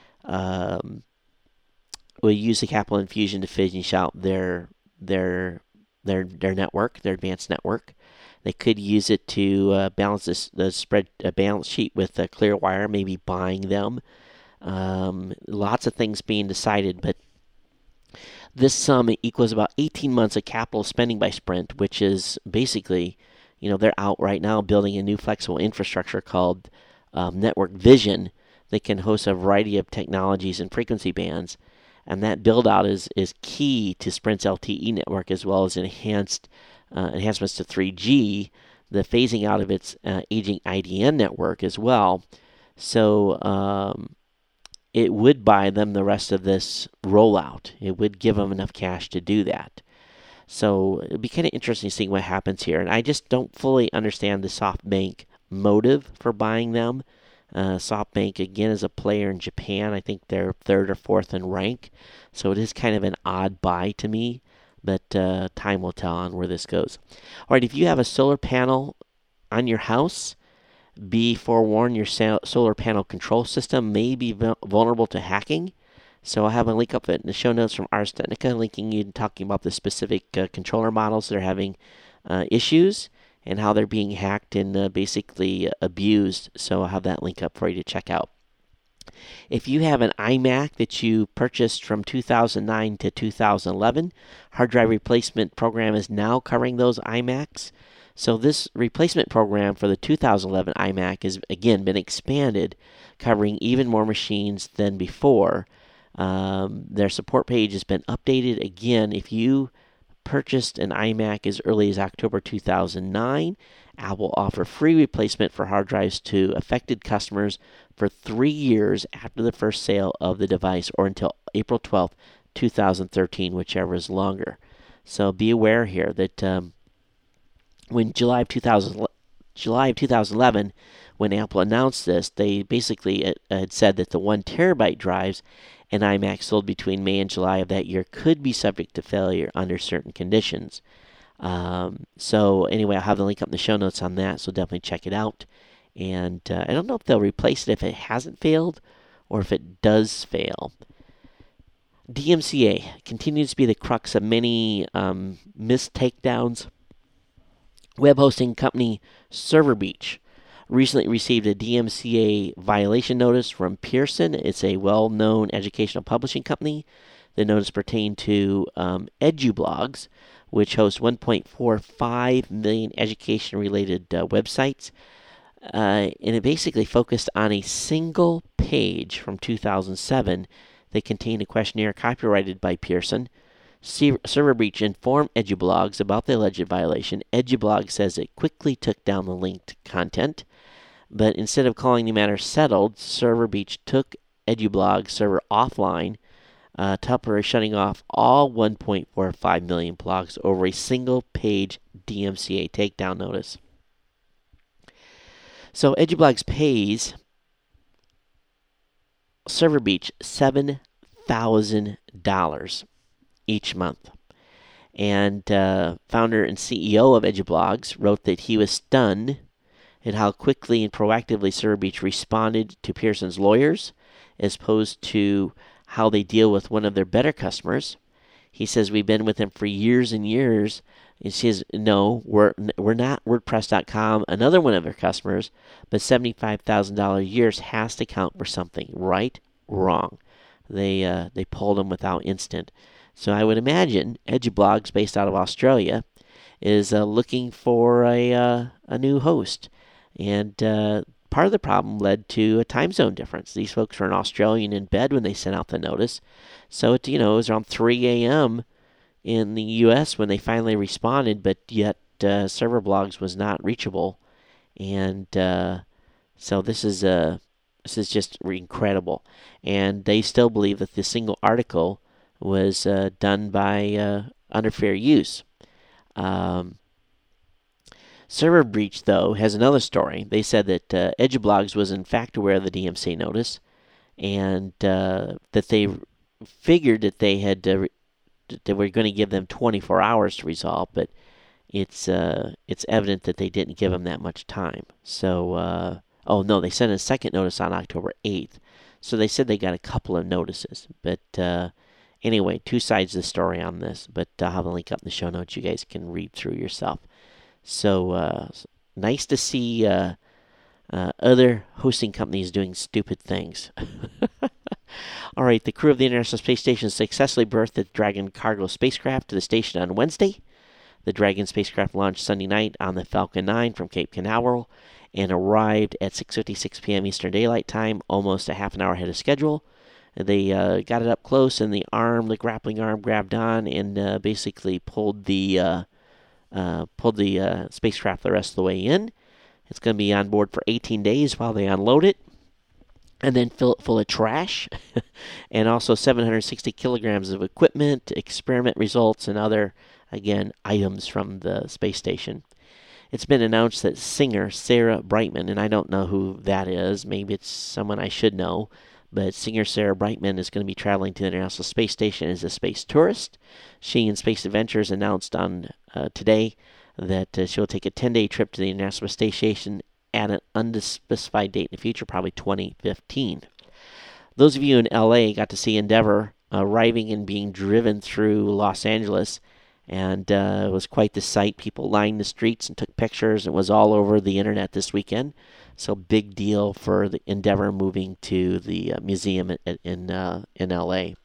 um, will use the capital infusion to finish out their their their their network, their advanced network. They could use it to uh, balance this, the spread uh, balance sheet with uh, Clearwire, maybe buying them. Um, lots of things being decided, but this sum equals about eighteen months of capital spending by Sprint, which is basically, you know, they're out right now building a new flexible infrastructure called um, Network Vision that can host a variety of technologies and frequency bands. And that build-out is, is key to Sprint's L T E network as well as enhanced uh, enhancements to three G, the phasing out of its uh, aging I D N network as well. So um, it would buy them the rest of this rollout. It would give them enough cash to do that. So it'd be kind of interesting seeing what happens here. And I just don't fully understand the SoftBank motive for buying them. Uh, SoftBank, again, is a player in Japan. I think they're third or fourth in rank. So it is kind of an odd buy to me. But uh, time will tell on where this goes. All right, if you have a solar panel on your house, be forewarned, your solar panel control system may be vulnerable to hacking. So I'll have a link up in the show notes from Ars Technica, linking you and talking about the specific uh, controller models that are having uh, issues and how they're being hacked and uh, basically abused. So I'll have that link up for you to check out. If you have an iMac that you purchased from two thousand nine to two thousand eleven, hard drive replacement program is now covering those iMacs. So this replacement program for the two thousand eleven iMac has, again, been expanded, covering even more machines than before. Um, their support page has been updated. Again, if you purchased an iMac as early as October two thousand nine, Apple offer free replacement for hard drives to affected customers for three years after the first sale of the device or until April twelfth, two thousand thirteen, whichever is longer. So be aware here that um, when July of two thousand, July of two thousand eleven, when Apple announced this, they basically had said that the one terabyte drives and iMac sold between May and July of that year could be subject to failure under certain conditions. Um, so anyway, I'll have the link up in the show notes on that, so definitely check it out. And uh, I don't know if they'll replace it if it hasn't failed or if it does fail. D M C A continues to be the crux of many um, missed takedowns. Web hosting company ServerBeach recently received a D M C A violation notice from Pearson. It's a well-known educational publishing company. The notice pertained to um, EduBlogs, which hosts one point four five million education-related uh, websites. Uh, and it basically focused on a single page from two thousand seven that contained a questionnaire copyrighted by Pearson. ServerBeach informed EduBlogs about the alleged violation. EduBlog says it quickly took down the linked content, but instead of calling the matter settled, ServerBeach took EduBlog's server offline, uh, temporarily shutting off all one point four five million blogs over a single page D M C A takedown notice. So EduBlogs pays ServerBeach seven thousand dollars each month. And uh, founder and C E O of EduBlogs wrote that he was stunned at how quickly and proactively ServerBeach responded to Pearson's lawyers, as opposed to how they deal with one of their better customers. He says, we've been with them for years and years. He says, no, we're we're not WordPress dot com, another one of their customers, but seventy-five thousand dollars a year has to count for something. Right? Wrong. They uh, they pulled them without instant. So I would imagine EduBlogs, based out of Australia, is uh, looking for a uh, a new host. And uh, part of the problem led to a time zone difference. These folks were in Australia and in bed when they sent out the notice. So, it, you know, it was around three a.m. in the U S when they finally responded, but yet uh, ServerBlogs was not reachable. And uh, so this is uh, this is just incredible. And they still believe that the single article was uh, done by uh, under fair use. Um, ServerBeach, though, has another story. They said that uh, EduBlogs was in fact aware of the D M C A notice, and uh, that they figured that they had uh, they were going to give them twenty-four hours to resolve, but it's uh, it's evident that they didn't give them that much time. So, uh, oh no, they sent a second notice on October eighth. So they said they got a couple of notices, but uh, anyway, two sides of the story on this. But I'll have a link up in the show notes. You guys can read through yourself. So uh, nice to see uh, uh, other hosting companies doing stupid things. All right, the crew of the International Space Station successfully berthed the Dragon cargo spacecraft to the station on Wednesday. The Dragon spacecraft launched Sunday night on the Falcon nine from Cape Canaveral and arrived at six fifty-six p.m. Eastern Daylight Time, almost a half an hour ahead of schedule. They uh, got it up close, and the arm, the grappling arm, grabbed on and uh, basically pulled the uh, uh, pulled the uh, spacecraft the rest of the way in. It's going to be on board for eighteen days while they unload it, and then fill it full of trash, and also seven hundred sixty kilograms of equipment, experiment results, and other, again, items from the space station. It's been announced that singer Sarah Brightman, and I don't know who that is, maybe it's someone I should know, but singer Sarah Brightman is going to be traveling to the International Space Station as a space tourist. She and Space Adventures announced on uh, today that uh, she'll take a ten-day trip to the International Space Station at an unspecified date in the future, probably twenty fifteen. Those of you in L A got to see Endeavour arriving and being driven through Los Angeles, and uh, it was quite the sight. People lined the streets and took pictures. It was all over the internet this weekend. So big deal for the Endeavour moving to the uh, museum in in, uh, in L A.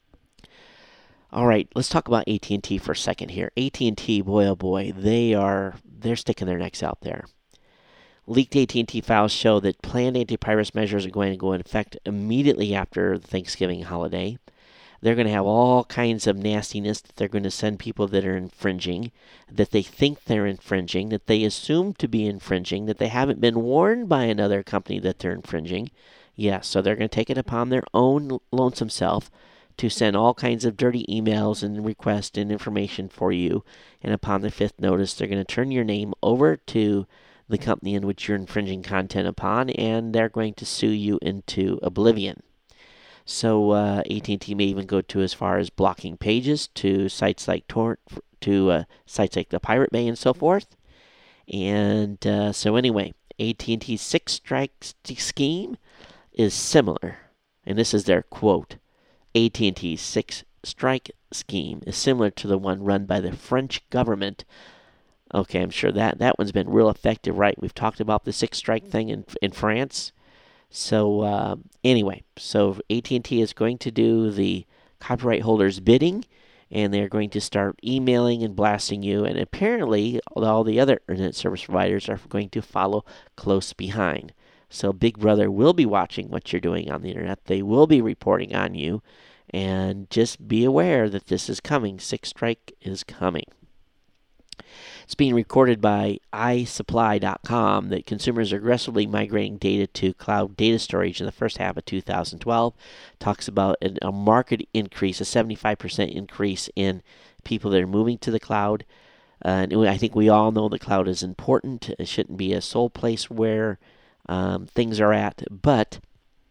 All right, let's talk about A T and T for a second here. A T and T, boy oh boy, they are they're sticking their necks out there. Leaked A T and T files show that planned anti-piracy measures are going to go into effect immediately after the Thanksgiving holiday. They're going to have all kinds of nastiness that they're going to send people that are infringing, that they think they're infringing, that they assume to be infringing, that they haven't been warned by another company that they're infringing. Yes, so they're going to take it upon their own lonesome self to send all kinds of dirty emails and requests and information for you. And upon the fifth notice, they're going to turn your name over to the company in which you're infringing content upon, and they're going to sue you into oblivion. So uh, A T and T may even go to as far as blocking pages to sites like Tor- to uh, sites like the Pirate Bay and so forth. And uh, so anyway, A T and T's six strike scheme is similar. And this is their quote. A T and T's six strike scheme is similar to the one run by the French government. Okay, I'm sure that, that one's been real effective, right? We've talked about the six strike thing in in France. So uh, anyway, so A T and T is going to do the copyright holders' bidding, and they're going to start emailing and blasting you. And apparently, all the other internet service providers are going to follow close behind. So Big Brother will be watching what you're doing on the internet. They will be reporting on you. And just be aware that this is coming. Six strike is coming. It's being recorded by i supply dot com that consumers are aggressively migrating data to cloud data storage in the first half of two thousand twelve. Talks about a market increase, a seventy-five percent increase in people that are moving to the cloud. Uh, and I think we all know the cloud is important. It shouldn't be a sole place where um, things are at, but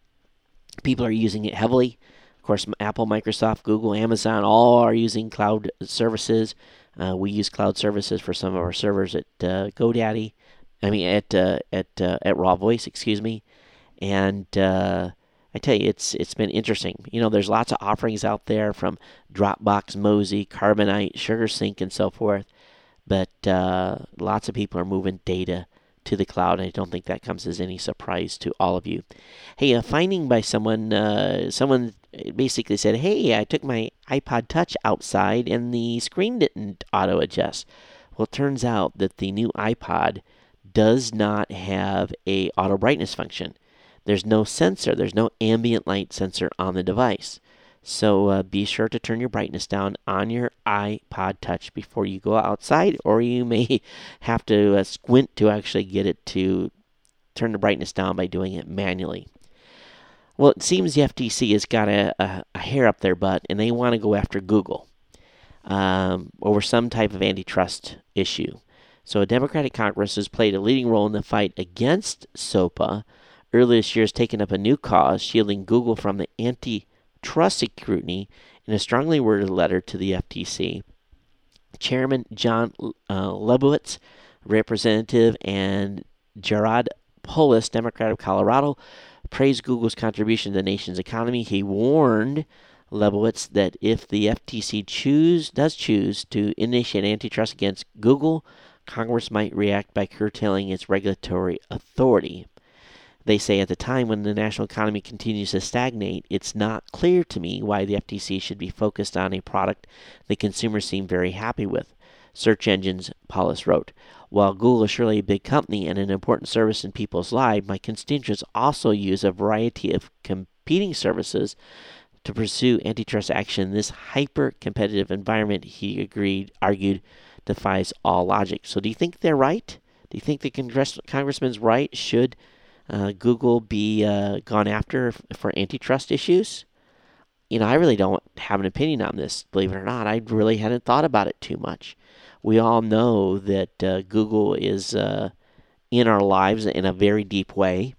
people are using it heavily. Of course, Apple, Microsoft, Google, Amazon, all are using cloud services. Uh, we use cloud services for some of our servers at uh, GoDaddy. I mean, at uh, at uh, at Raw Voice, excuse me. And uh, I tell you, it's it's been interesting. You know, there's lots of offerings out there from Dropbox, Mozy, Carbonite, SugarSync, and so forth. But uh, lots of people are moving data to the cloud, and I don't think that comes as any surprise to all of you. Hey, a finding by someone, uh, someone basically said, hey, I took my iPod Touch outside and the screen didn't auto-adjust. Well, it turns out that the new iPod does not have a auto brightness function. There's no sensor. There's no ambient light sensor on the device. So uh, be sure to turn your brightness down on your iPod Touch before you go outside, or you may have to uh, squint to actually get it to turn the brightness down by doing it manually. Well, it seems the F T C has got a, a, a hair up their butt, and they want to go after Google um, over some type of antitrust issue. So a Democratic Congress has played a leading role in the fight against SOPA. Earlier this year has taken up a new cause, shielding Google from the antitrust scrutiny in a strongly worded letter to the F T C. Chairman John uh, Lebowitz, Representative, and Gerard Polis, Democrat of Colorado, praised Google's contribution to the nation's economy. He warned Lebowitz that if the F T C choose does choose to initiate antitrust against Google, Congress might react by curtailing its regulatory authority. They say at the time when the national economy continues to stagnate, it's not clear to me why the F T C should be focused on a product the consumers seem very happy with. Search engines, Polis wrote. While Google is surely a big company and an important service in people's lives, my constituents also use a variety of competing services to pursue antitrust action in this hyper-competitive environment, he agreed, argued, defies all logic. So do you think they're right? Do you think the congress- congressman's right? Should uh, Google be uh, gone after for antitrust issues? You know, I really don't have an opinion on this, believe it or not. I really hadn't thought about it too much. We all know that uh, Google is uh, in our lives in a very deep way.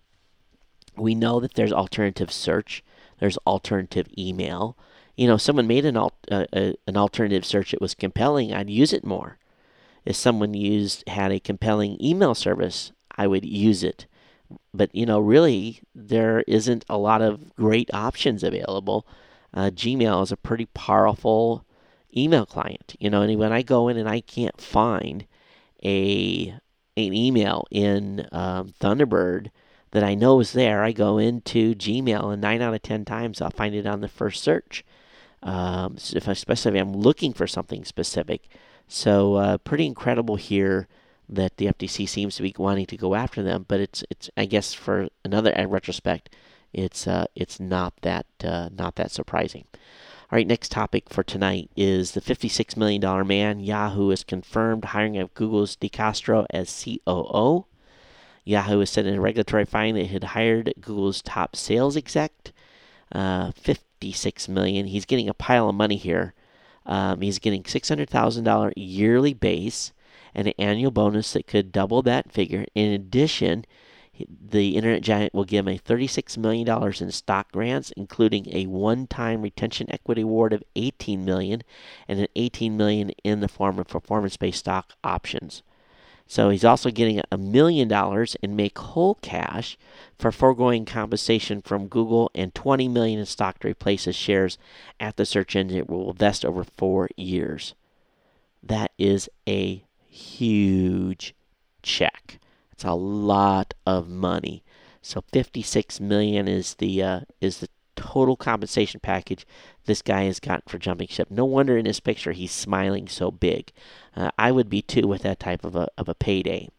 We know that there's alternative search. There's alternative email. You know, if someone made an, al- uh, uh, an alternative search that was compelling, I'd use it more. If someone used had a compelling email service, I would use it. But, you know, really, there isn't a lot of great options available. Uh, Gmail is a pretty powerful email client. You know, and when I go in and I can't find a an email in um, Thunderbird that I know is there, I go into Gmail, and nine out of ten times I'll find it on the first search. Um, so if, especially if I'm looking for something specific. So uh, pretty incredible here that the F T C seems to be wanting to go after them, but it's it's I guess for another retrospect, it's uh, it's not that uh, not that surprising. All right, next topic for tonight is the fifty-six million dollars man. Yahoo has confirmed hiring of Google's DeCastro as C O O. Yahoo has said in a regulatory filing that it had hired Google's top sales exec, uh, fifty-six million dollars. He's getting a pile of money here. Um, he's getting six hundred thousand dollars yearly base and an annual bonus that could double that figure. In addition, The internet giant will give him a thirty-six million dollars in stock grants, including a one-time retention equity award of eighteen million dollars and an eighteen million dollars in the form of performance-based stock options. So he's also getting a million dollars in make-whole cash for foregoing compensation from Google and twenty million dollars in stock to replace his shares at the search engine. It will vest over four years. That is a huge check. It's a lot of money. So fifty-six million dollars is the uh, is the total compensation package this guy has gotten for jumping ship. No wonder in this picture he's smiling so big. Uh, I would be too with that type of a of a payday.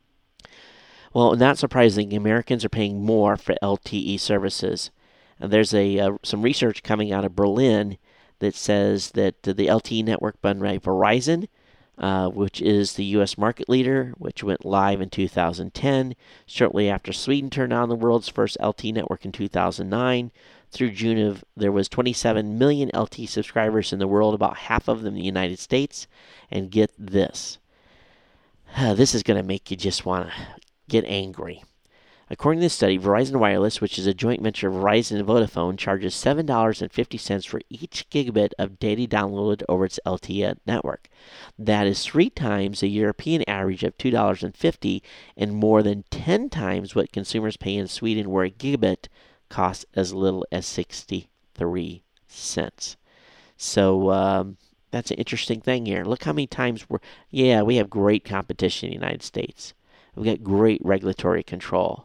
Well, not surprising, Americans are paying more for L T E services. And there's a uh, some research coming out of Berlin that says that the L T E network run by Verizon, Uh, which is the U S market leader, which went live in two thousand ten, shortly after Sweden turned on the world's first L T E network in two thousand nine. Through June of, there was twenty-seven million L T E subscribers in the world, about half of them in the United States. And get this, uh, this is going to make you just want to get angry. According to this study, Verizon Wireless, which is a joint venture of Verizon and Vodafone, charges seven dollars and fifty cents for each gigabit of data downloaded over its L T E network. That is three times the European average of two dollars and fifty cents and more than ten times what consumers pay in Sweden, where a gigabit costs as little as sixty-three cents. So um, that's an interesting thing here. Look how many times we're, yeah, we have great competition in the United States. We've got great regulatory control.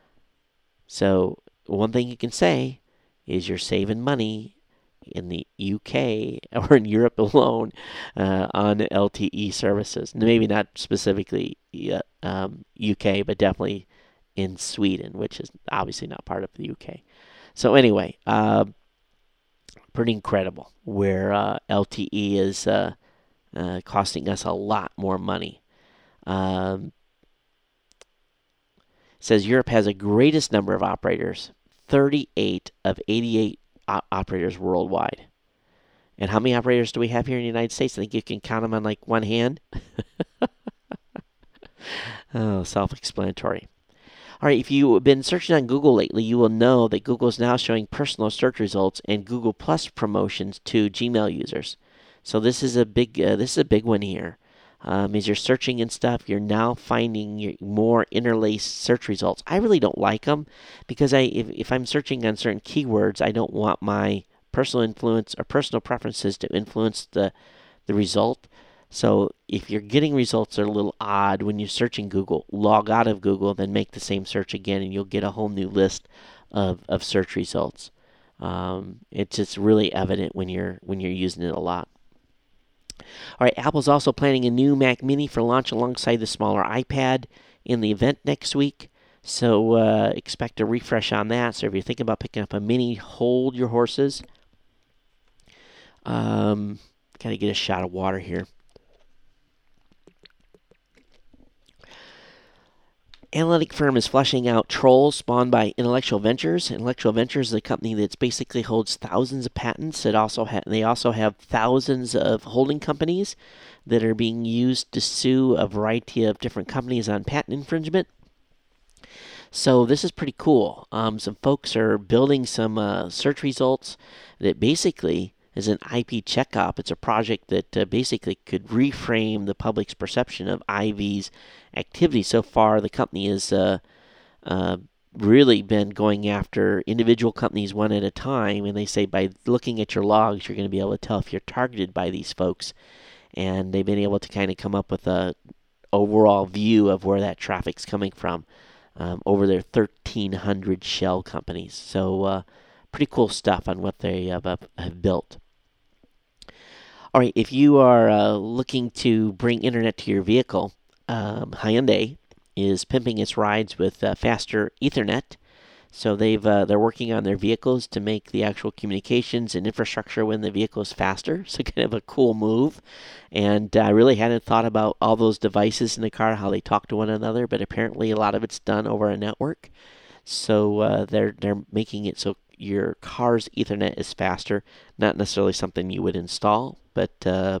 So one thing you can say is you're saving money in the U K or in Europe alone uh, on L T E services. Maybe not specifically uh, um, U K, but definitely in Sweden, which is obviously not part of the U K. So anyway, uh, pretty incredible where uh, L T E is uh, uh, costing us a lot more money. Um, says Europe has the greatest number of operators, thirty-eight of eighty-eight o- operators worldwide. And how many operators do we have here in the United States? I think you can count them on like one hand. Oh, self-explanatory. All right, if you've been searching on Google lately, you will know that Google is now showing personal search results and Google Plus promotions to Gmail users. So this is a big uh, this is a big one here. Um, as you're searching and stuff, you're now finding your more interlaced search results. I really don't like them because I, if, if I'm searching on certain keywords, I don't want my personal influence or personal preferences to influence the the result. So if you're getting results that are a little odd when you're searching Google, log out of Google, then make the same search again, and you'll get a whole new list of, of search results. Um, it's just really evident when you're when you're using it a lot. All right, Apple's also planning a new Mac Mini for launch alongside the smaller iPad in the event next week. So uh, expect a refresh on that. So if you're thinking about picking up a Mini, hold your horses. Um, got to get a shot of water here. Analytic firm is fleshing out Trolls spawned by Intellectual Ventures. Intellectual Ventures is a company that basically holds thousands of patents. It also ha- they also have thousands of holding companies that are being used to sue a variety of different companies on patent infringement. So this is pretty cool. Um, some folks are building some uh, search results that basically is an I P checkup. It's a project that uh, basically could reframe the public's perception of I V's activity. So far, the company has uh, uh, really been going after individual companies one at a time, and they say by looking at your logs, you're going to be able to tell if you're targeted by these folks. And they've been able to kind of come up with a overall view of where that traffic's coming from um, over their thirteen hundred shell companies. So uh, pretty cool stuff on what they have, uh, have built. All right, if you are uh, looking to bring internet to your vehicle, um, Hyundai is pimping its rides with uh, faster Ethernet. So they've uh, they're working on their vehicles to make the actual communications and infrastructure when the vehicle is faster. So kind of a cool move. And I really hadn't thought about all those devices in the car, how they talk to one another, but apparently a lot of it's done over a network. So uh, they're they're making it so your car's Ethernet is faster. Not necessarily something you would install, but uh,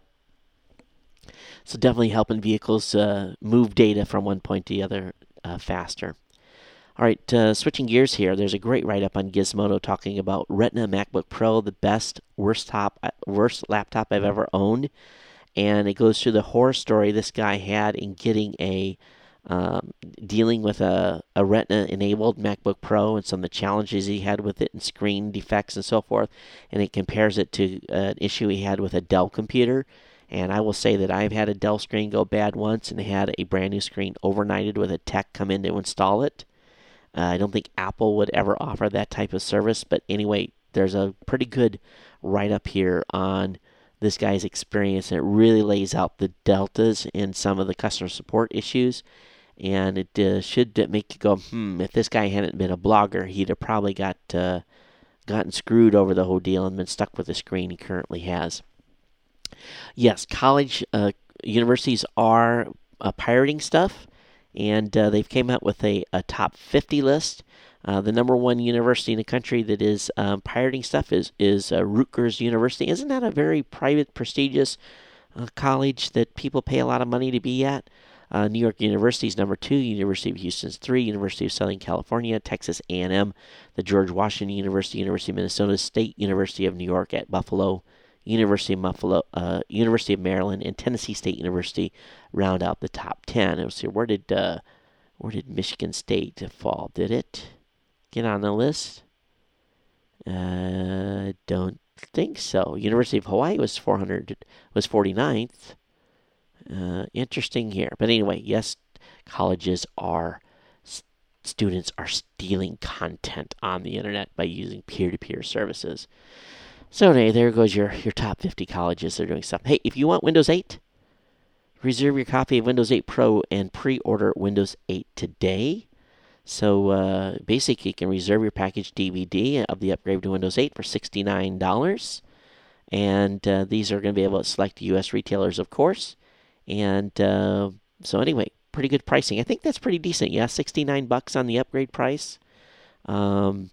so definitely helping vehicles uh, move data from one point to the other uh, faster. All right, uh, switching gears here. There's a great write-up on Gizmodo talking about Retina MacBook Pro, the best, worst top, worst laptop I've ever owned, and it goes through the horror story this guy had in getting a um, dealing with a, a Retina-enabled MacBook Pro and some of the challenges he had with it and screen defects and so forth, and it compares it to uh, an issue he had with a Dell computer. And I will say that I've had a Dell screen go bad once and had a brand new screen overnighted with a tech come in to install it. Uh, I don't think Apple would ever offer that type of service, but anyway, there's a pretty good write-up here on this guy's experience, and it really lays out the deltas in some of the customer support issues, and it uh, should make you go, hmm, if this guy hadn't been a blogger, he'd have probably got uh, gotten screwed over the whole deal and been stuck with the screen he currently has. Yes, college uh, universities are uh, pirating stuff, and uh, they've came out with a, a top fifty list. Uh, the number one university in the country that is um, pirating stuff is, is uh, Rutgers University. Isn't that a very private, prestigious uh, college that people pay a lot of money to be at? Uh, New York University is number two, University of Houston's three, University of Southern California, Texas A and M, the George Washington University, University of Minnesota, State University of New York at Buffalo, University of Buffalo, uh, University of Maryland, and Tennessee State University round out the top ten. Let's see, where did uh, where did Michigan State fall? Did it get on the list? Uh, don't think so. University of Hawaii was four hundred, was forty-ninth. Uh, interesting here, but anyway, yes, colleges are students are stealing content on the internet by using peer-to-peer services. So anyway, there goes your, your top fifty colleges that are doing stuff. Hey, if you want Windows eight, reserve your copy of Windows eight Pro and pre-order Windows eight today. So uh, basically, you can reserve your package D V D of the upgrade to Windows eight for sixty-nine dollars. And uh, these are going to be able to select U S retailers, of course. And uh, so anyway, pretty good pricing. I think that's pretty decent. Yeah, sixty-nine bucks on the upgrade price. Um...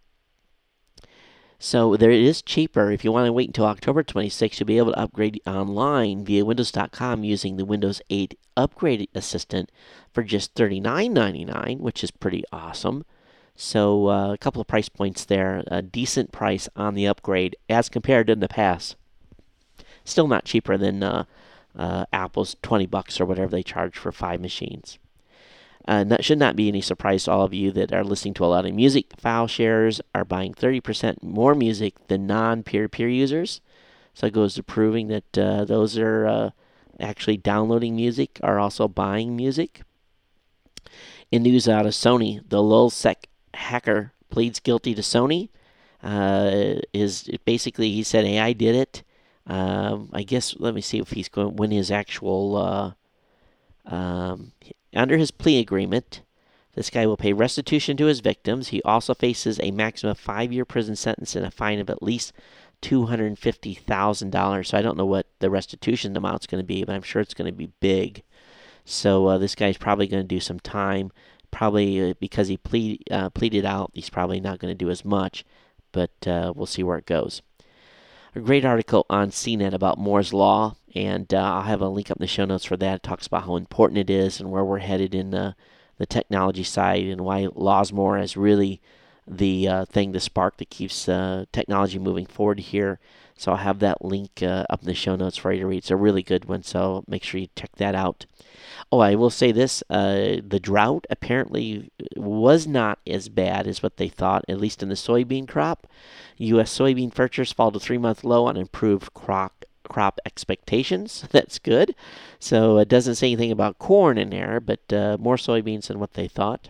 So there it is cheaper. If you want to wait until October twenty-sixth, you'll be able to upgrade online via Windows dot com using the Windows eight Upgrade Assistant for just thirty-nine ninety-nine, which is pretty awesome. So uh, a couple of price points there. A decent price on the upgrade as compared to in the past. Still not cheaper than uh, uh, Apple's twenty bucks or whatever they charge for five machines. Uh, that should not be any surprise to all of you that are listening to a lot of music. File sharers are buying thirty percent more music than non-peer-to-peer users. So it goes to proving that uh, those are uh, actually downloading music are also buying music. In news out of Sony, the LulzSec hacker pleads guilty to Sony. Uh, is basically he said A I did it. Um, I guess let me see if he's going when his actual. Uh, um, Under his plea agreement, this guy will pay restitution to his victims. He also faces a maximum of five-year prison sentence and a fine of at least two hundred fifty thousand dollars. So I don't know what the restitution amount's going to be, but I'm sure it's going to be big. So uh, this guy's probably going to do some time. Probably uh, because he plead, uh, pleaded out, he's probably not going to do as much, but uh, we'll see where it goes. A great article on C net about Moore's Law, and uh, I'll have a link up in the show notes for that. It talks about how important it is and where we're headed in uh, the technology side and why Laws More is really the uh, thing, the spark that keeps uh, technology moving forward here. So I'll have that link uh, up in the show notes for you to read. It's a really good one, so make sure you check that out. Oh, I will say this. Uh, the drought apparently was not as bad as what they thought, at least in the soybean crop. U S soybean futures fall to three-month low on improved crop, crop expectations. That's good. So it doesn't say anything about corn in there, but uh, more soybeans than what they thought.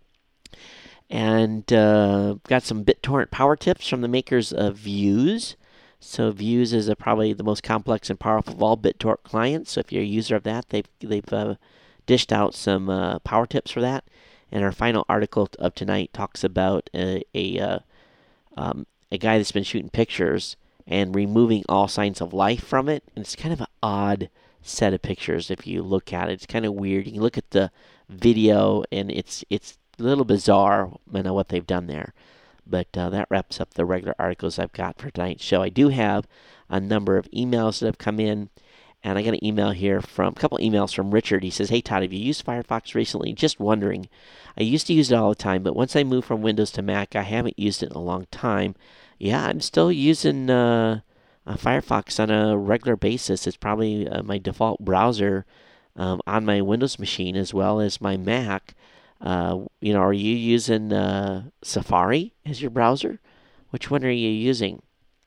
And uh, got some BitTorrent power tips from the makers of Views. So Views is a, probably the most complex and powerful of all BitTorrent clients. So if you're a user of that, they've they've uh, dished out some uh, power tips for that. And our final article of tonight talks about a a, uh, um, a guy that's been shooting pictures and removing all signs of life from it. And it's kind of an odd set of pictures if you look at it. It's kind of weird. You can look at the video and it's it's a little bizarre, you know, what they've done there. But uh, that wraps up the regular articles I've got for tonight's show. I do have a number of emails that have come in And I got an email here from, a couple emails from Richard. He says, hey, Todd, have you used Firefox recently? Just wondering. I used to use it all the time, but once I moved from Windows to Mac, I haven't used it in a long time. Yeah, I'm still using uh, uh, Firefox on a regular basis. It's probably uh, my default browser um, on my Windows machine as well as my Mac. Uh, you know, are you using uh, Safari as your browser? Which one are you using?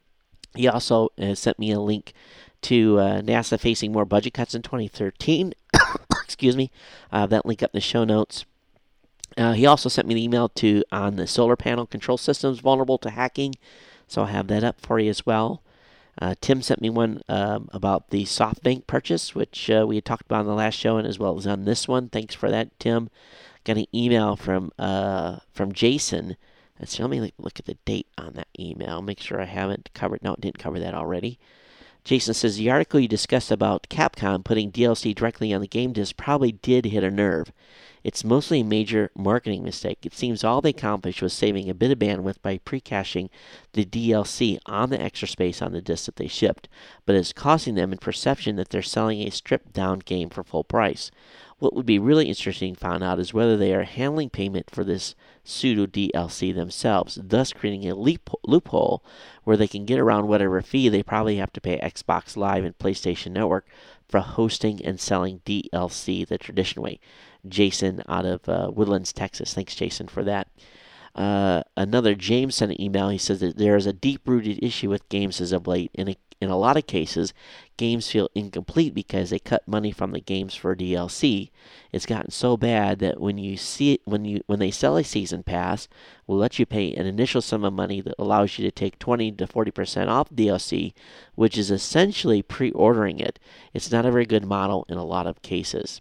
He also uh, sent me a link to uh, NASA facing more budget cuts in twenty thirteen. Excuse me. Uh, that link up in the show notes. Uh, he also sent me an email to on the solar panel control systems vulnerable to hacking. So I'll have that up for you as well. Uh, Tim sent me one um, about the SoftBank purchase, which uh, we had talked about on the last show and as well as on this one. Thanks for that, Tim. Got an email from uh, from Jason. Let's see, let me look at the date on that email. Make sure I haven't covered. No, it didn't cover that already. Jason says, the article you discussed about Capcom putting D L C directly on the game disc probably did hit a nerve. It's mostly a major marketing mistake. It seems all they accomplished was saving a bit of bandwidth by pre-caching the D L C on the extra space on the disc that they shipped, but it's costing them in perception that they're selling a stripped-down game for full price. What would be really interesting to find out is whether they are handling payment for this pseudo D L C themselves, thus creating a leap- loophole where they can get around whatever fee they probably have to pay Xbox Live and PlayStation Network for hosting and selling D L C the traditional way. Jason out of uh, Woodlands, Texas. Thanks, Jason, for that. Uh, another James sent an email. He says that there is a deep-rooted issue with games as of late. In a, in a lot of cases, games feel incomplete because they cut money from the games for D L C. It's gotten so bad that when you see it, when you when they sell a season pass, will let you pay an initial sum of money that allows you to take twenty to forty percent off D L C, which is essentially pre-ordering it. It's not a very good model in a lot of cases.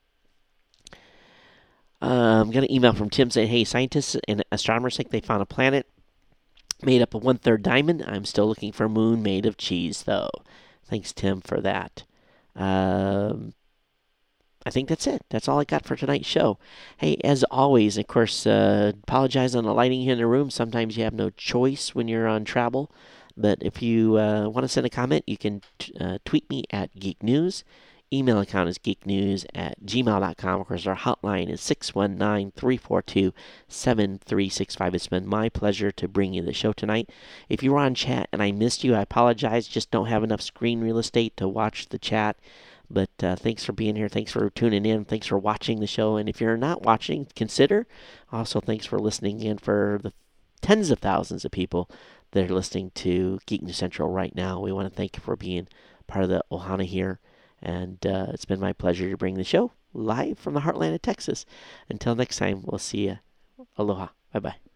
Uh, I'm going to email from Tim saying, hey, scientists and astronomers think they found a planet made up of one-third diamond. I'm still looking for a moon made of cheese, though. Thanks, Tim, for that. Um, I think that's it. That's all I got for tonight's show. Hey, as always, of course, uh, apologize on the lighting here in the room. Sometimes you have no choice when you're on travel. But if you uh, want to send a comment, you can t- uh, tweet me at Geek News. Email account is geeknews at gmail dot com. Of course, our hotline is six one nine, three four two, seven three six five. It's been my pleasure to bring you the show tonight. If you were on chat and I missed you, I apologize. Just don't have enough screen real estate to watch the chat. But uh, thanks for being here. Thanks for tuning in. Thanks for watching the show. And if you're not watching, consider. Also, thanks for listening in for the tens of thousands of people that are listening to Geek News Central right now. We want to thank you for being part of the Ohana here. And uh, it's been my pleasure to bring the show live from the heartland of Texas. Until next time, we'll see you. Aloha. Bye-bye.